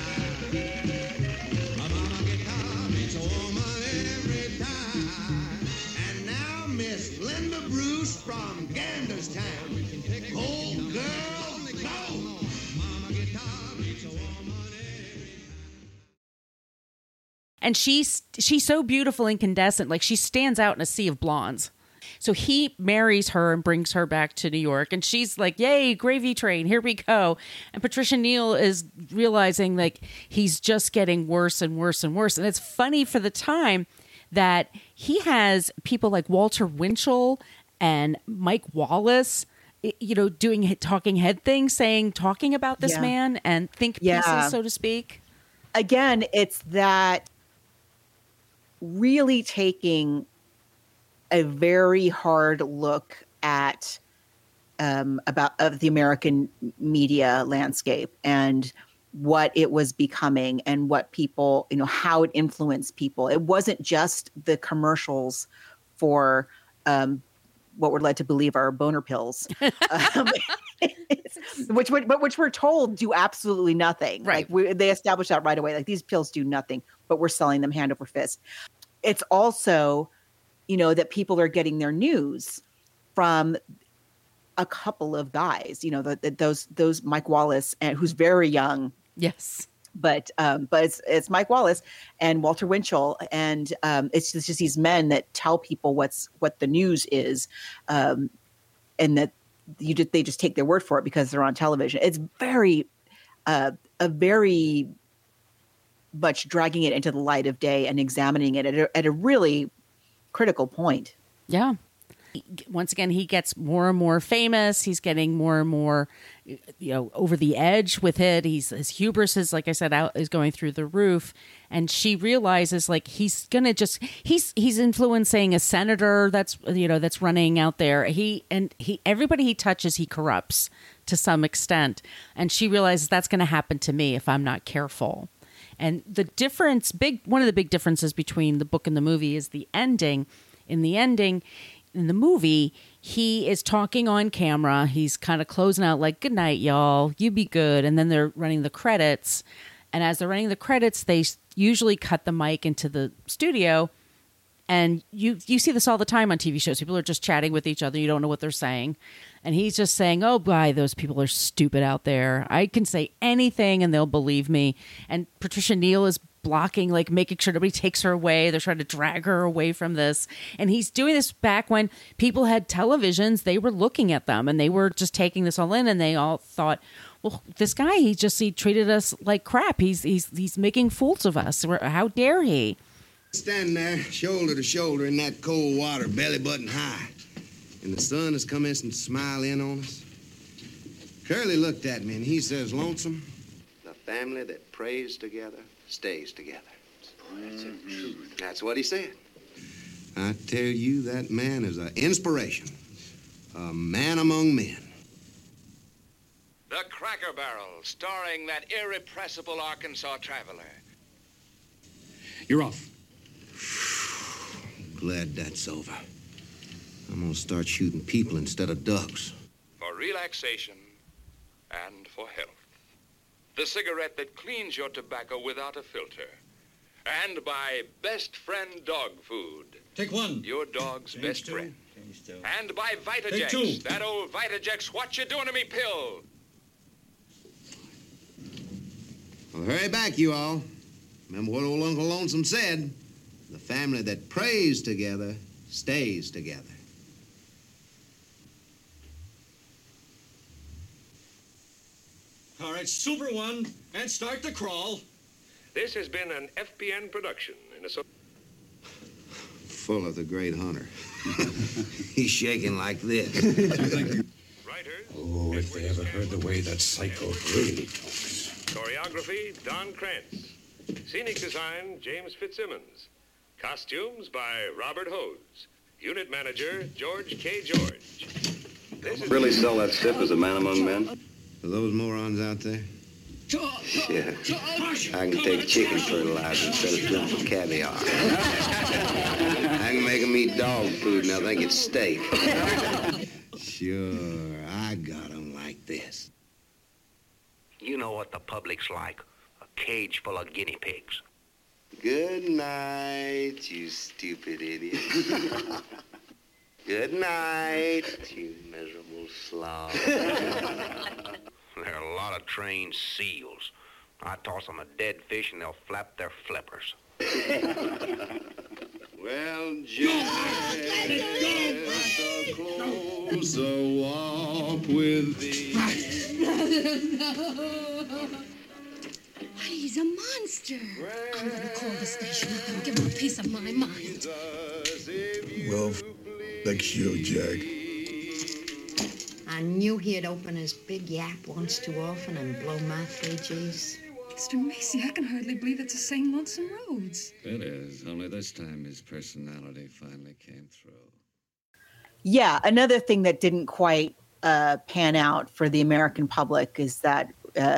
My Mama Guitar beats a woman every time. And now Miss Linda Bruce from Ganderstown. Old girl, go! Mama Guitar beats a woman every time. And she's so beautiful, incandescent, like she stands out in a sea of blondes. So he marries her and brings her back to New York, and she's like, yay, gravy train, here we go. And Patricia Neal is realizing like he's just getting worse and worse and worse. And it's funny for the time that he has people like Walter Winchell and Mike Wallace, doing talking head things, talking about this man and think pieces, so to speak. Again, it's that really taking a very hard look at of the American media landscape and what it was becoming and what people, how it influenced people. It wasn't just the commercials for what we're led to believe are boner pills, which we're told do absolutely nothing. Right. Like they established that right away. Like these pills do nothing, but we're selling them hand over fist. It's also, that people are getting their news from a couple of guys, those Mike Wallace, and who's very young. Yes. But it's Mike Wallace and Walter Winchell, and it's just these men that tell people what the news is, and that they just take their word for it because they're on television. It's very a very much dragging it into the light of day and examining it at a really critical point. Yeah. Once again, he gets more and more famous. He's getting more and more, over the edge with it. His hubris is, like I said, is going through the roof. And she realizes, like, he's gonna he's influencing a senator that's running out there. Everybody he touches, he corrupts to some extent. And she realizes that's going to happen to me if I'm not careful. And one of the big differences between the book and the movie is the ending. In the movie, he is talking on camera. He's kind of closing out like, good night, y'all. You be good. And then they're running the credits. And as they're running the credits, they usually cut the mic into the studio. And you see this all the time on TV shows. People are just chatting with each other. You don't know what they're saying. And he's just saying, oh, boy, those people are stupid out there. I can say anything and they'll believe me. And Patricia Neal is blocking, like making sure nobody takes her away. They're trying to drag her away from this. And he's doing this back when people had televisions. They were looking at them and they were just taking this all in. And they all thought, well, this guy, he treated us like crap. He's making fools of us. How dare he? Standing there, shoulder to shoulder in that cold water, belly button high. And the sun has come in and smile in on us. Curly looked at me and he says, Lonesome, the family that prays together stays together. That's the truth. That's what he said. I tell you, that man is an inspiration. A man among men. The Cracker Barrel, starring that irrepressible Arkansas traveler. You're off. Glad that's over. I'm gonna start shooting people instead of ducks. For relaxation and for health. The cigarette that cleans your tobacco without a filter. And by Best Friend Dog Food. Take one. Your dog's Change best two. friend. Change two. And by Take two. Vitajex, that old Vitajex what you doing to me pill. Well, hurry back, you all. Remember what old Uncle Lonesome said. The family that prays together stays together. All right, Super One, and start the crawl. This has been an FPN production in a Full of the great hunter. He's shaking like this. writers. Oh, if they ever heard the way that psycho really talks. Choreography, Don Krantz. Scenic design, James Fitzsimmons. Costumes by Robert Hose. Unit manager, George K. George. This is Really sell that stuff as a man among men? Are those morons out there? Yeah. I can take chicken fertilizer instead of doing for caviar. I can make them eat dog food and they'll think it's steak. Sure, I got them like this. You know what the public's like. A cage full of guinea pigs. Good night, you stupid idiot. Good night, you miserable slob. There are a lot of trained seals. I toss them a dead fish and they'll flap their flippers. Well, just a closer walk with thee. He's a monster. I'm gonna call the station up and give him a piece of my mind. Well, thanks you, Jack. I knew he'd open his big yap once too often and blow my 3Gs. Mr. Macy, I can hardly believe it's the same Lonesome Rhodes. It is, only this time his personality finally came through. Yeah, another thing that didn't quite pan out for the American public is that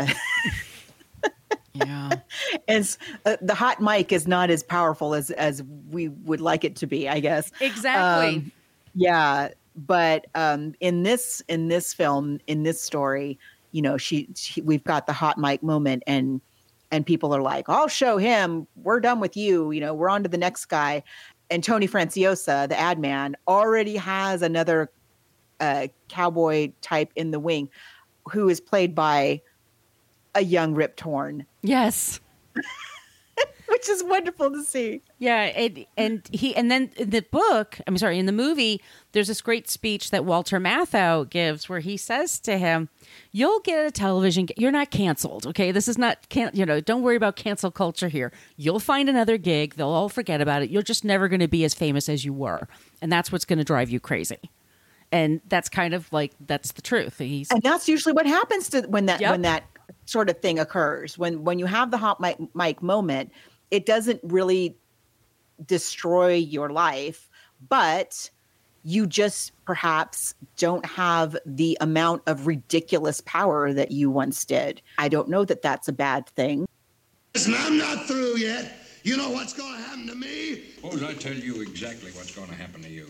yeah, as the hot mic is not as powerful as we would like it to be, I guess. Exactly. Yeah, but in this film, in this story, you know, we've got the hot mic moment, and people are like, "I'll show him. We're done with you. You know, we're on to the next guy." And Tony Franciosa, the ad man, already has another cowboy type in the wing, who is played by a young Rip Torn. Yes. Which is wonderful to see. Yeah, and then in the book, in the movie, there's this great speech that Walter Matthau gives where he says to him, "You'll get a television. You're not canceled, okay? This is not don't worry about cancel culture here. You'll find another gig. They'll all forget about it. You're just never going to be as famous as you were, and that's what's going to drive you crazy." And that's kind of like that's the truth. And that's usually what happens to when that sort of thing occurs. When you have the hot mic moment, it doesn't really destroy your life, but you just perhaps don't have the amount of ridiculous power that you once did. I don't know that that's a bad thing. Listen, I'm not through yet. You know what's going to happen to me? Suppose I tell you exactly what's going to happen to you.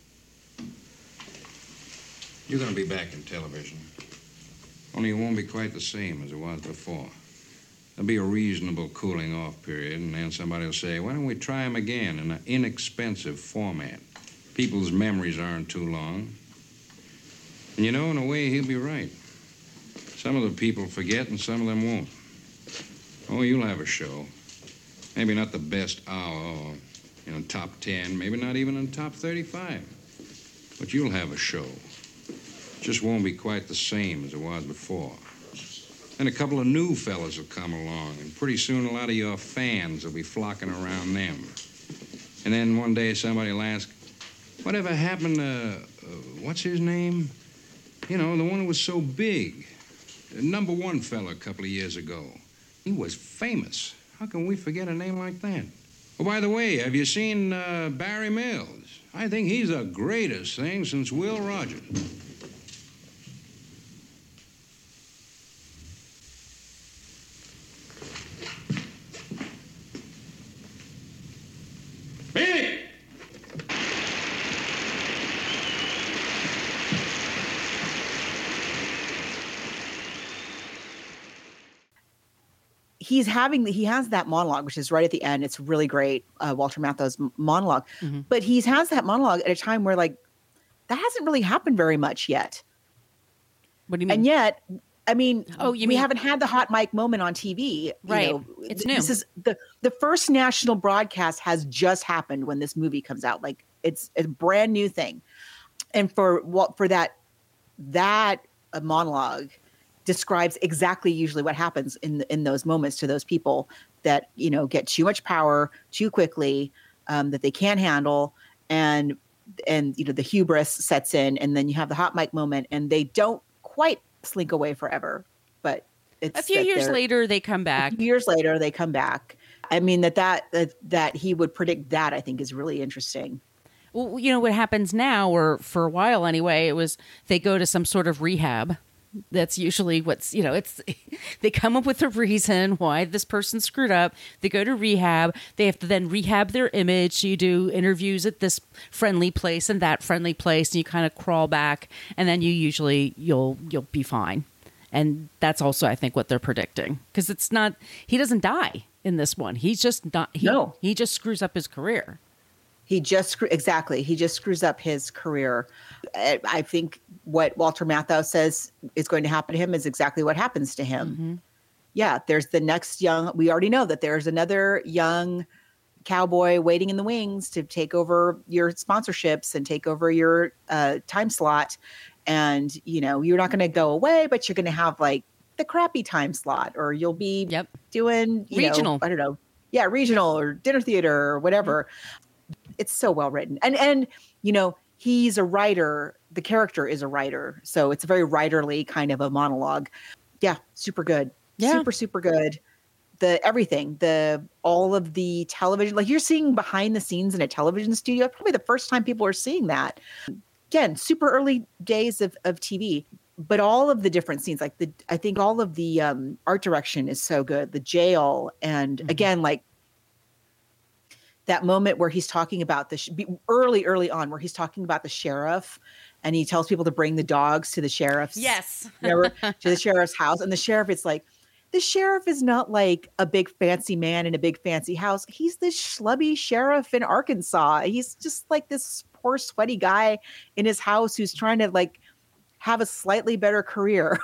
You're going to be back in television. Only it won't be quite the same as it was before. There'll be a reasonable cooling off period, and then somebody will say, why don't we try him again in an inexpensive format? People's memories aren't too long. And you know, in a way, he'll be right. Some of the people forget and some of them won't. Oh, you'll have a show. Maybe not the best hour or, top 10, maybe not even in top 35. But you'll have a show. It just won't be quite the same as it was before. Then a couple of new fellas will come along, and pretty soon a lot of your fans will be flocking around them. And then one day somebody will ask, whatever happened to, what's his name? The one who was so big. The #1 fella a couple of years ago. He was famous. How can we forget a name like that? Oh, by the way, have you seen Barry Mills? I think he's the greatest thing since Will Rogers. Hey! He has that monologue, which is right at the end. It's really great, Walter Matthau's monologue. Mm-hmm. But he has that monologue at a time where, that hasn't really happened very much yet. What do you mean? And yet, we mean haven't had the hot mic moment on TV. Right. It's new. This is the first national broadcast has just happened when this movie comes out. It's a brand new thing. And for that monologue describes exactly usually what happens in those moments to those people that, get too much power too quickly, that they can't handle. And the hubris sets in, and then you have the hot mic moment, and they don't quite slink away forever, but it's a few years later they come back. I mean, that he would predict that, I think, is really interesting. Well, what happens now, or for a while anyway, it was they go to some sort of rehab. That's usually what's, they come up with a reason why this person screwed up. They go to rehab. They have to then rehab their image. So you do interviews at this friendly place and that friendly place, and you kind of crawl back, and then you'll be fine. And that's also, I think, what they're predicting, because he doesn't die in this one. He's just not. He just screws up his career. He just screws up his career. I think what Walter Matthau says is going to happen to him is exactly what happens to him. Mm-hmm. Yeah, there's the next we already know that there's another young cowboy waiting in the wings to take over your sponsorships and take over your time slot. And, you're not going to go away, but you're going to have the crappy time slot, or you'll be doing regional. I don't know. Yeah, regional or dinner theater or whatever. It's so well written. And he's a writer. The character is a writer. So it's a very writerly kind of a monologue. Yeah, super good. Yeah. Super, super good. All of the television, you're seeing behind the scenes in a television studio. Probably the first time people are seeing that. Again, super early days of TV. But all of the different scenes, I think all of the art direction is so good. The jail, and again, that moment where he's talking about early on, where he's talking about the sheriff, and he tells people to bring the dogs to the sheriff's, to the sheriff's house. And the sheriff is the sheriff is not a big fancy man in a big fancy house. He's this schlubby sheriff in Arkansas. He's just this poor sweaty guy in his house who's trying to have a slightly better career,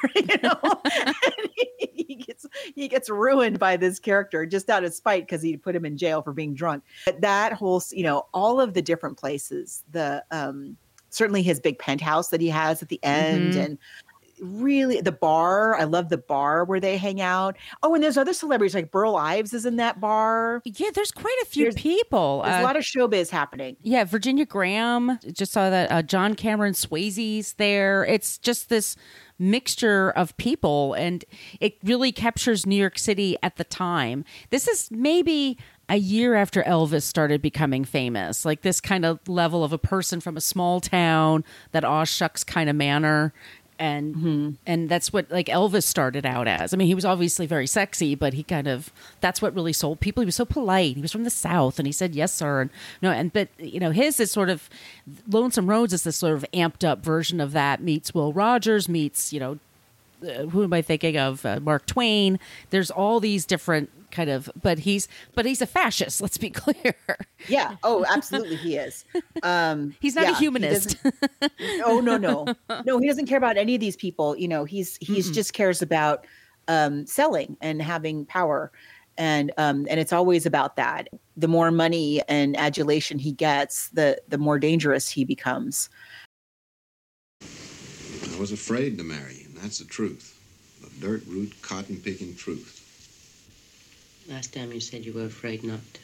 he gets ruined by this character just out of spite because he put him in jail for being drunk. But that whole, all of the different places, certainly his big penthouse that he has at the end, and really the bar. I love the bar where they hang out. Oh, and there's other celebrities Burl Ives is in that bar. Yeah, there's quite a few people. There's a lot of showbiz happening. Yeah, Virginia Graham. Just saw that John Cameron Swayze's there. It's just this mixture of people, and it really captures New York City at the time. This is maybe a year after Elvis started becoming famous, this kind of level of a person from a small town, that aw shucks kind of manner. And that's what Elvis started out as. I mean, he was obviously very sexy, but that's what really sold people. He was so polite. He was from the South, and he said, yes, sir. But his is sort of, Lonesome Rhodes is this sort of amped up version of that, meets Will Rogers, meets, who am I thinking of? Mark Twain. There's all these different kind of, but he's a fascist. Let's be clear. Yeah. Oh, absolutely, he is. He's not a humanist. Oh no. He doesn't care about any of these people. You know, he's just cares about selling and having power, and it's always about that. The more money and adulation he gets, the more dangerous he becomes. I was afraid to marry you, and that's the truth. The dirt root, cotton picking truth. Last time you said you were afraid not to.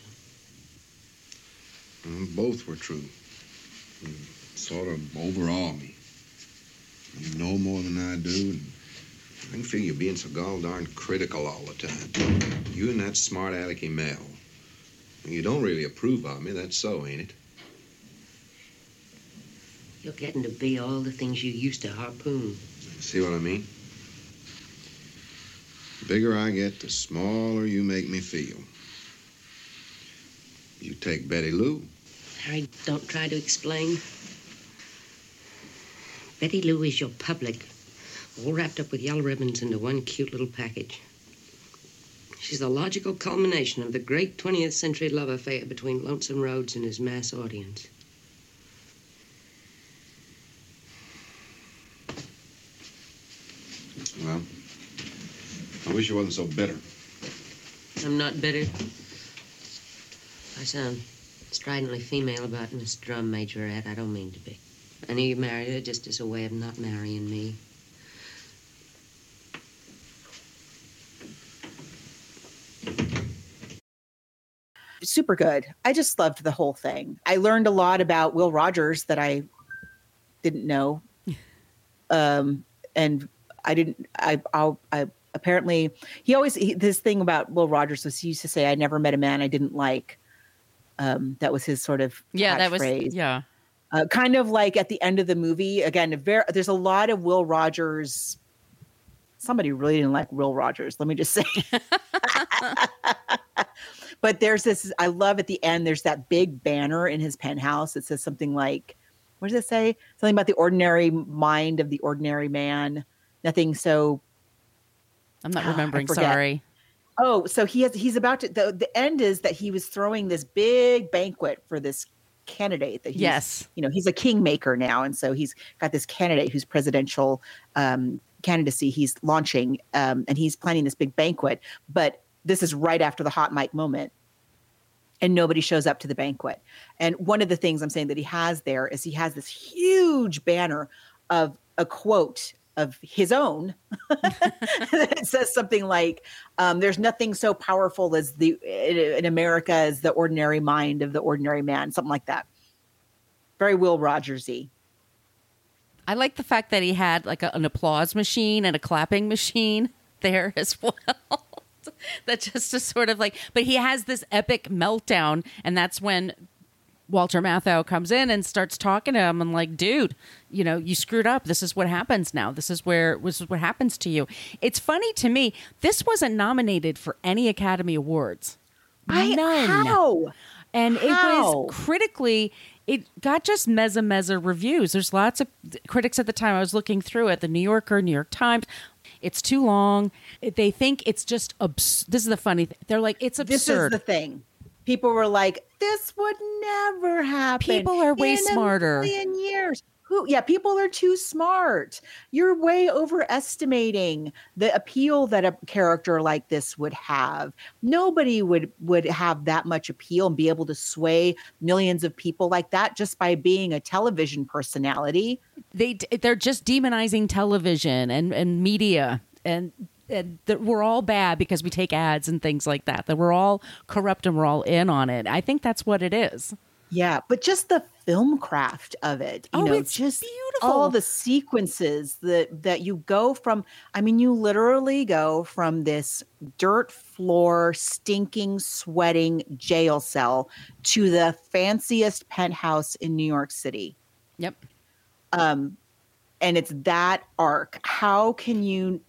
Both were true. Sort of overawe me. You know more than I do, and I can feel you being so gall darn critical all the time. You and that smart alecky Mel. You don't really approve of me, that's so, ain't it? You're getting to be all the things you used to harpoon. See what I mean? The bigger I get, the smaller you make me feel. You take Betty Lou. Harry, don't try to explain. Betty Lou is your public, all wrapped up with yellow ribbons into one cute little package. She's the logical culmination of the great 20th century love affair between Lonesome Rhodes and his mass audience. Well, I wish you wasn't so bitter. I'm not bitter. I sound stridently female about Miss Drum Majorette. I don't mean to be. I knew you married her just as a way of not marrying me. Super good. I just loved the whole thing. I learned a lot about Will Rogers that I didn't know. And I apparently this thing about Will Rogers was he used to say, I never met a man I didn't like. That was his sort of catchphrase. Kind of like at the end of the movie, again, there's a lot of Will Rogers. Somebody really didn't like Will Rogers. Let me just say. But there's this, I love at the end, there's that big banner in his penthouse. It says something like, what does it say? Something about the ordinary mind of the ordinary man. Nothing so. I'm not remembering. Sorry. Oh, so he's about to, the end is that he was throwing this big banquet for this candidate that he's a kingmaker now. And so he's got this candidate whose presidential candidacy he's launching, and he's planning this big banquet. But this is right after the hot mic moment, and nobody shows up to the banquet. And one of the things I'm saying that he has there is he has this huge banner of a quote of his own. It says something like, there's nothing so powerful as in America as the ordinary mind of the ordinary man, something like that. Very Will Rogers-y. I like the fact that he had like an applause machine and a clapping machine there as well. That just is sort of like, but he has this epic meltdown, and that's when Walter Matthau comes in and starts talking to him and like, dude, you screwed up. This is what happens now. This is what happens to you. It's funny to me. This wasn't nominated for any Academy Awards. None. How? And it was critically, it got just mezza reviews. There's lots of critics at the time. I was looking through it, the New Yorker, New York Times. It's too long. They think it's just this is the funny thing. They're like, it's absurd. This is the thing. People were like, this would never happen. People are way smarter. In a million years. People are too smart. You're way overestimating the appeal that a character like this would have. Nobody would have that much appeal and be able to sway millions of people like that just by being a television personality. They're just demonizing television and media and that we're all bad because we take ads and things like that. That we're all corrupt and we're all in on it. I think that's what it is. Yeah, but just the film craft of it, it's just beautiful. All the sequences that you go from. I mean, you literally go from this dirt floor, stinking, sweating jail cell to the fanciest penthouse in New York City. Yep. And it's that arc. How can you?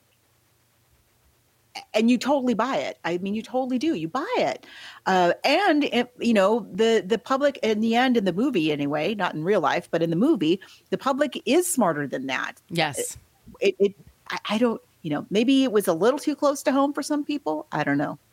And you totally buy it. I mean, you totally do. You buy it. And the public in the end, in the movie anyway, not in real life, but in the movie, the public is smarter than that. Yes. maybe it was a little too close to home for some people. I don't know.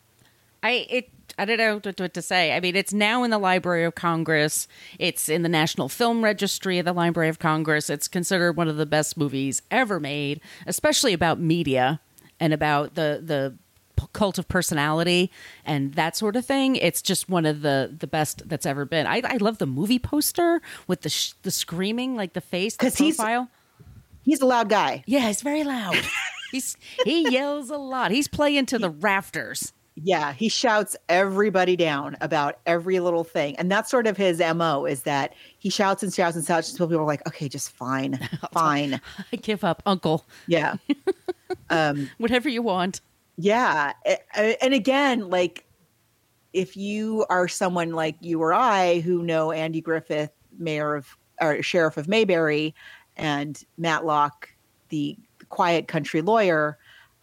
I don't know what to say. I mean, it's now in the Library of Congress. It's in the National Film Registry of the Library of Congress. It's considered one of the best movies ever made, especially about media and about the cult of personality and that sort of thing. It's just one of the best that's ever been. I love the movie poster with the screaming, like the face, the profile. He's a loud guy. Yeah, he's very loud. He yells a lot. He's playing to the rafters. Yeah, he shouts everybody down about every little thing. And that's sort of his MO, is that he shouts and shouts and shouts until people are like, okay, just fine. Fine. I give up, uncle. Yeah. Whatever you want. Yeah. And again, like, if you are someone like you or I who know Andy Griffith, Sheriff of Mayberry, and Matlock, the quiet country lawyer,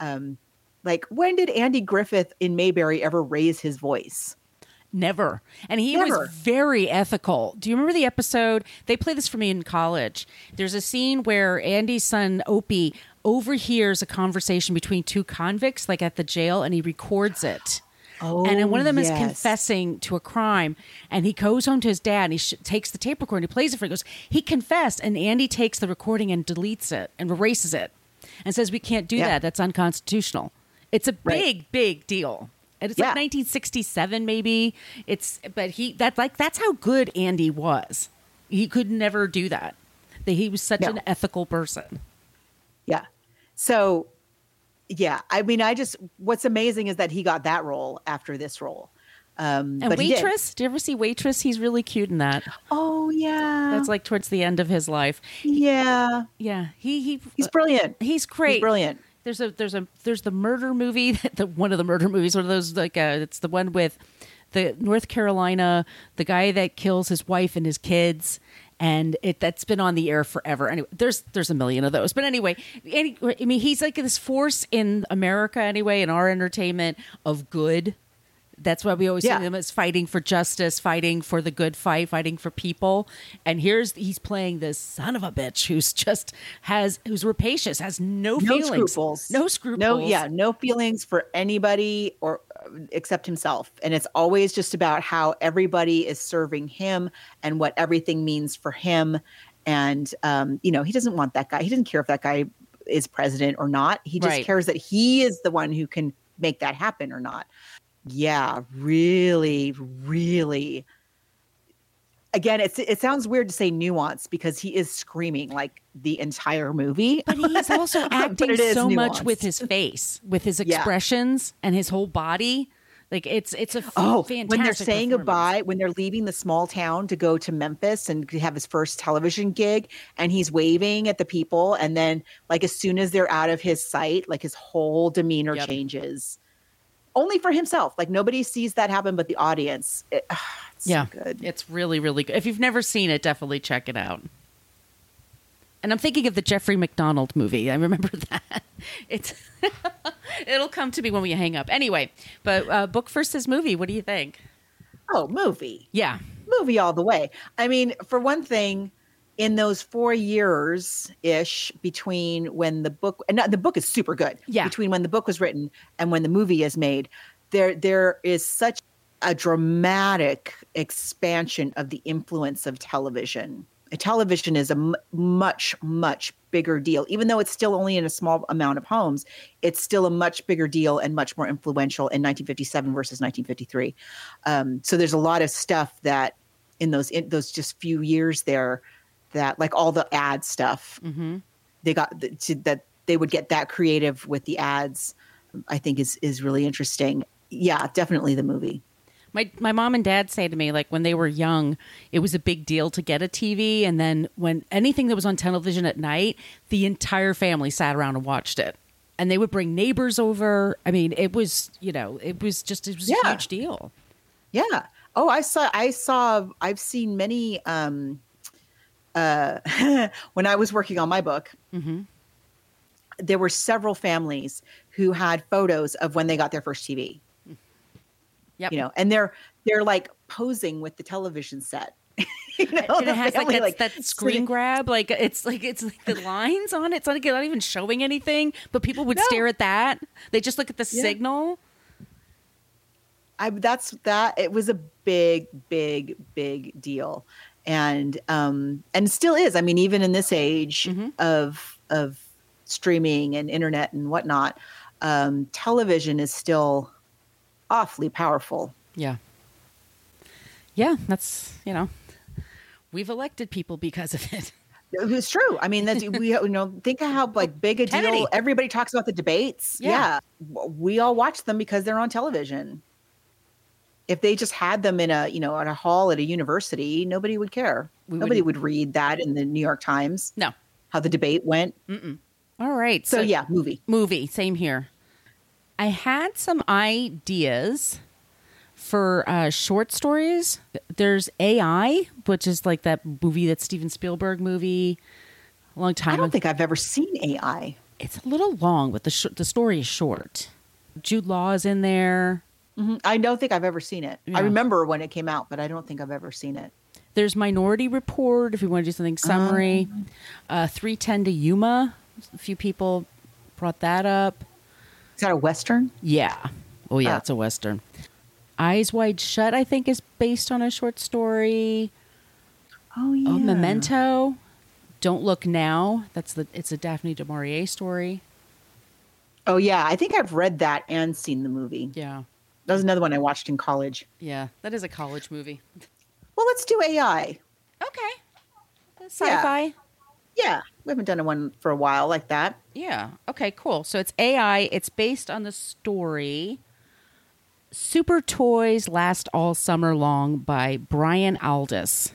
like, when did Andy Griffith in Mayberry ever raise his voice? Never. And he was very ethical. Do you remember the episode? They played this for me in college. There's a scene where Andy's son, Opie, overhears a conversation between two convicts, like at the jail, and he records it. Oh, and then one of them is confessing to a crime, and he goes home to his dad, and he takes the tape recorder and he plays it for him. He goes, he confessed, and Andy takes the recording and deletes it and erases it and says, we can't do that. That's unconstitutional. It's a big deal. And it's like 1967, maybe. That's how good Andy was. He could never do that. He was such an ethical person. Yeah. So, yeah. I mean, what's amazing is that he got that role after this role. And Waitress, do you ever see Waitress? He's really cute in that. Oh yeah, that's like towards the end of his life. Yeah, he's brilliant. He's great. He's brilliant. There's the murder movie, one of the murder movies, one of those it's the one with the North Carolina, the guy that kills his wife and his kids, and that's been on the air forever. Anyway, there's a million of those. But anyway, I mean, he's like this force in America anyway, in our entertainment of good. That's why we always see him as fighting for justice, fighting for the good fight, fighting for people. And he's playing this son of a bitch who's rapacious, has no feelings. No scruples. No feelings for anybody or except himself. And it's always just about how everybody is serving him and what everything means for him. And, he doesn't want that guy. He doesn't care if that guy is president or not. He just cares that he is the one who can make that happen or not. Yeah, really, really. Again, it sounds weird to say nuance because he is screaming like the entire movie. But he's also acting so much with his face, with his expressions and his whole body. Like it's a fantastic when they're saying goodbye, when they're leaving the small town to go to Memphis and have his first television gig, and he's waving at the people, and then like as soon as they're out of his sight, like his whole demeanor changes. Only for himself. Like nobody sees that happen but the audience. It's so good. It's really, really good. If you've never seen it, definitely check it out. And I'm thinking of the Jeffrey McDonald movie. I remember that. It'll come to me when we hang up. Anyway, but book versus movie, what do you think? Oh, movie. Yeah. Movie all the way. I mean, for one thing, in those 4 years-ish between when the book – and the book is super good. Yeah. Between when the book was written and when the movie is made, there is such a dramatic expansion of the influence of television. Television is a much, much bigger deal. Even though it's still only in a small amount of homes, it's still a much bigger deal and much more influential in 1957 versus 1953. So there's a lot of stuff that in those just few years there – that like all the ad stuff, they got that they would get that creative with the ads. I think is really interesting. Yeah, definitely the movie. My mom and dad say to me, like when they were young, it was a big deal to get a TV. And then when anything that was on television at night, the entire family sat around and watched it. And they would bring neighbors over. I mean, it was a huge deal. Yeah. Oh, I've seen many, when I was working on my book, there were several families who had photos of when they got their first TV. Yep. And they're like posing with the television set You know, And it has like family, that screen grab, like it's like the lines on it. It's not, like, not even showing anything, but people would stare at that. They just look at the signal. It was a big deal, and still is. I mean, even in this age of streaming and internet and whatnot, television is still awfully powerful. Yeah, that's we've elected people because of it. It's true. I mean, that's think of how like big a deal. Everybody talks about the debates. Yeah, we all watch them because they're on television. If they just had them in a at a hall at a university, nobody would care. Nobody would read that in the New York Times. No, how the debate went. Mm-mm. All right. So yeah, movie. Same here. I had some ideas for short stories. There's AI, which is like that movie, that Steven Spielberg movie, a long time ago. I don't think I've ever seen AI. It's a little long, but the story is short. Jude Law is in there. Mm-hmm. I don't think I've ever seen it. Yeah. I remember when it came out, but I don't think I've ever seen it. There's Minority Report, if you want to do something summary. 3:10 to Yuma. A few people brought that up. Is that a Western? Yeah. Oh, yeah, it's a Western. Eyes Wide Shut, I think, is based on a short story. Oh, yeah. Oh, Memento. Don't Look Now. It's a Daphne du Maurier story. Oh, yeah. I think I've read that and seen the movie. Yeah. That was another one I watched in college. Yeah, that is a college movie. Well, let's do AI. Okay. Sci-fi. Yeah. We haven't done one for a while like that. Yeah. Okay, cool. So it's AI. It's based on the story Super Toys Last All Summer Long by Brian Aldiss.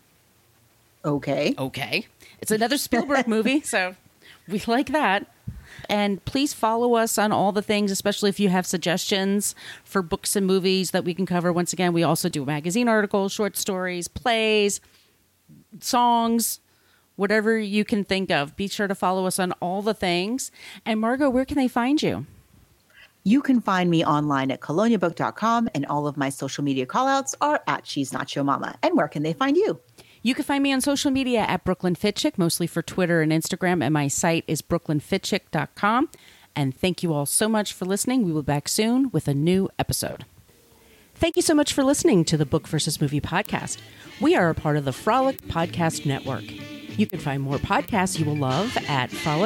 Okay. It's another Spielberg movie, so we like that. And please follow us on all the things, especially if you have suggestions for books and movies that we can cover. Once again, we also do magazine articles, short stories, plays, songs, whatever you can think of. Be sure to follow us on all the things. And Margot, where can they find you? You can find me online at coloniabook.com, and all of my social media callouts are at She's Not Your Mama. And where can they find you? You can find me on social media at Brooklyn Fitchick, mostly for Twitter and Instagram, and my site is brooklynfitchick.com. And thank you all so much for listening. We will be back soon with a new episode. Thank you so much for listening to the Book versus Movie podcast. We are a part of the Frolic Podcast Network. You can find more podcasts you will love at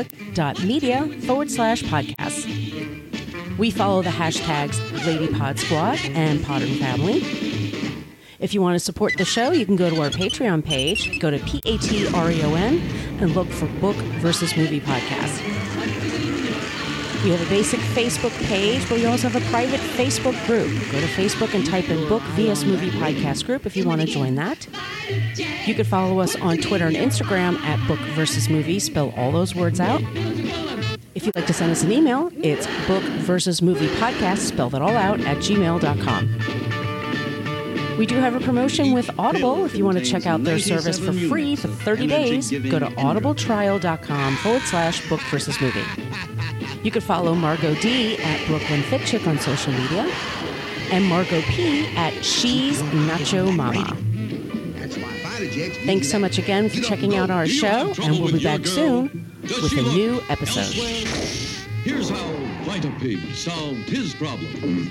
frolic.media/podcasts. We follow the hashtags LadyPodSquad and Podern Family. If you want to support the show, you can go to our Patreon page, go to Patreon, and look for Book versus Movie Podcast. We have a basic Facebook page, but we also have a private Facebook group. Go to Facebook and type in Book vs. Movie Podcast Group if you want to join that. You can follow us on Twitter and Instagram at Book versus Movie. Spell all those words out. If you'd like to send us an email, it's Book versus Movie Podcast, spell that all out, at gmail.com. We do have a promotion with Audible. If you want to check out their service for free for 30 days, go to audibletrial.com/book versus movie. You can follow Margot D at Brooklyn Fitchick on social media and Margot P at She's Nacho Mama. Thanks so much again for checking out our show, and we'll be back soon with a new episode. Here's how Vita Pig solved his problem.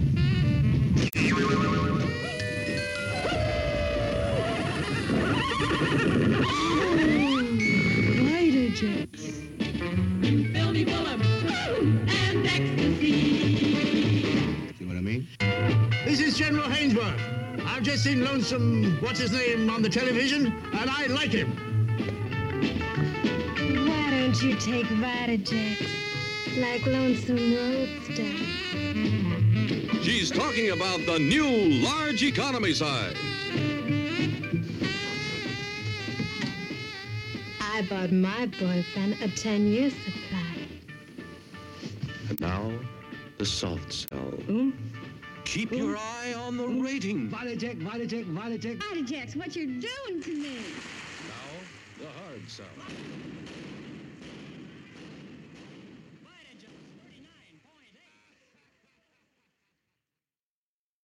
Vitajex. Billy Bullock and ecstasy. See what I mean? This is General Hainsworth. I've just seen Lonesome, what's his name, on the television, and I like him. Why don't you take Vitajex like Lonesome Roadster? She's talking about the new large economy size. I bought my boyfriend a 10-year supply. And now, the soft cell. Keep your eye on the rating. Vitajex. Vitajex, what you're doing to me? Now, the hard cell.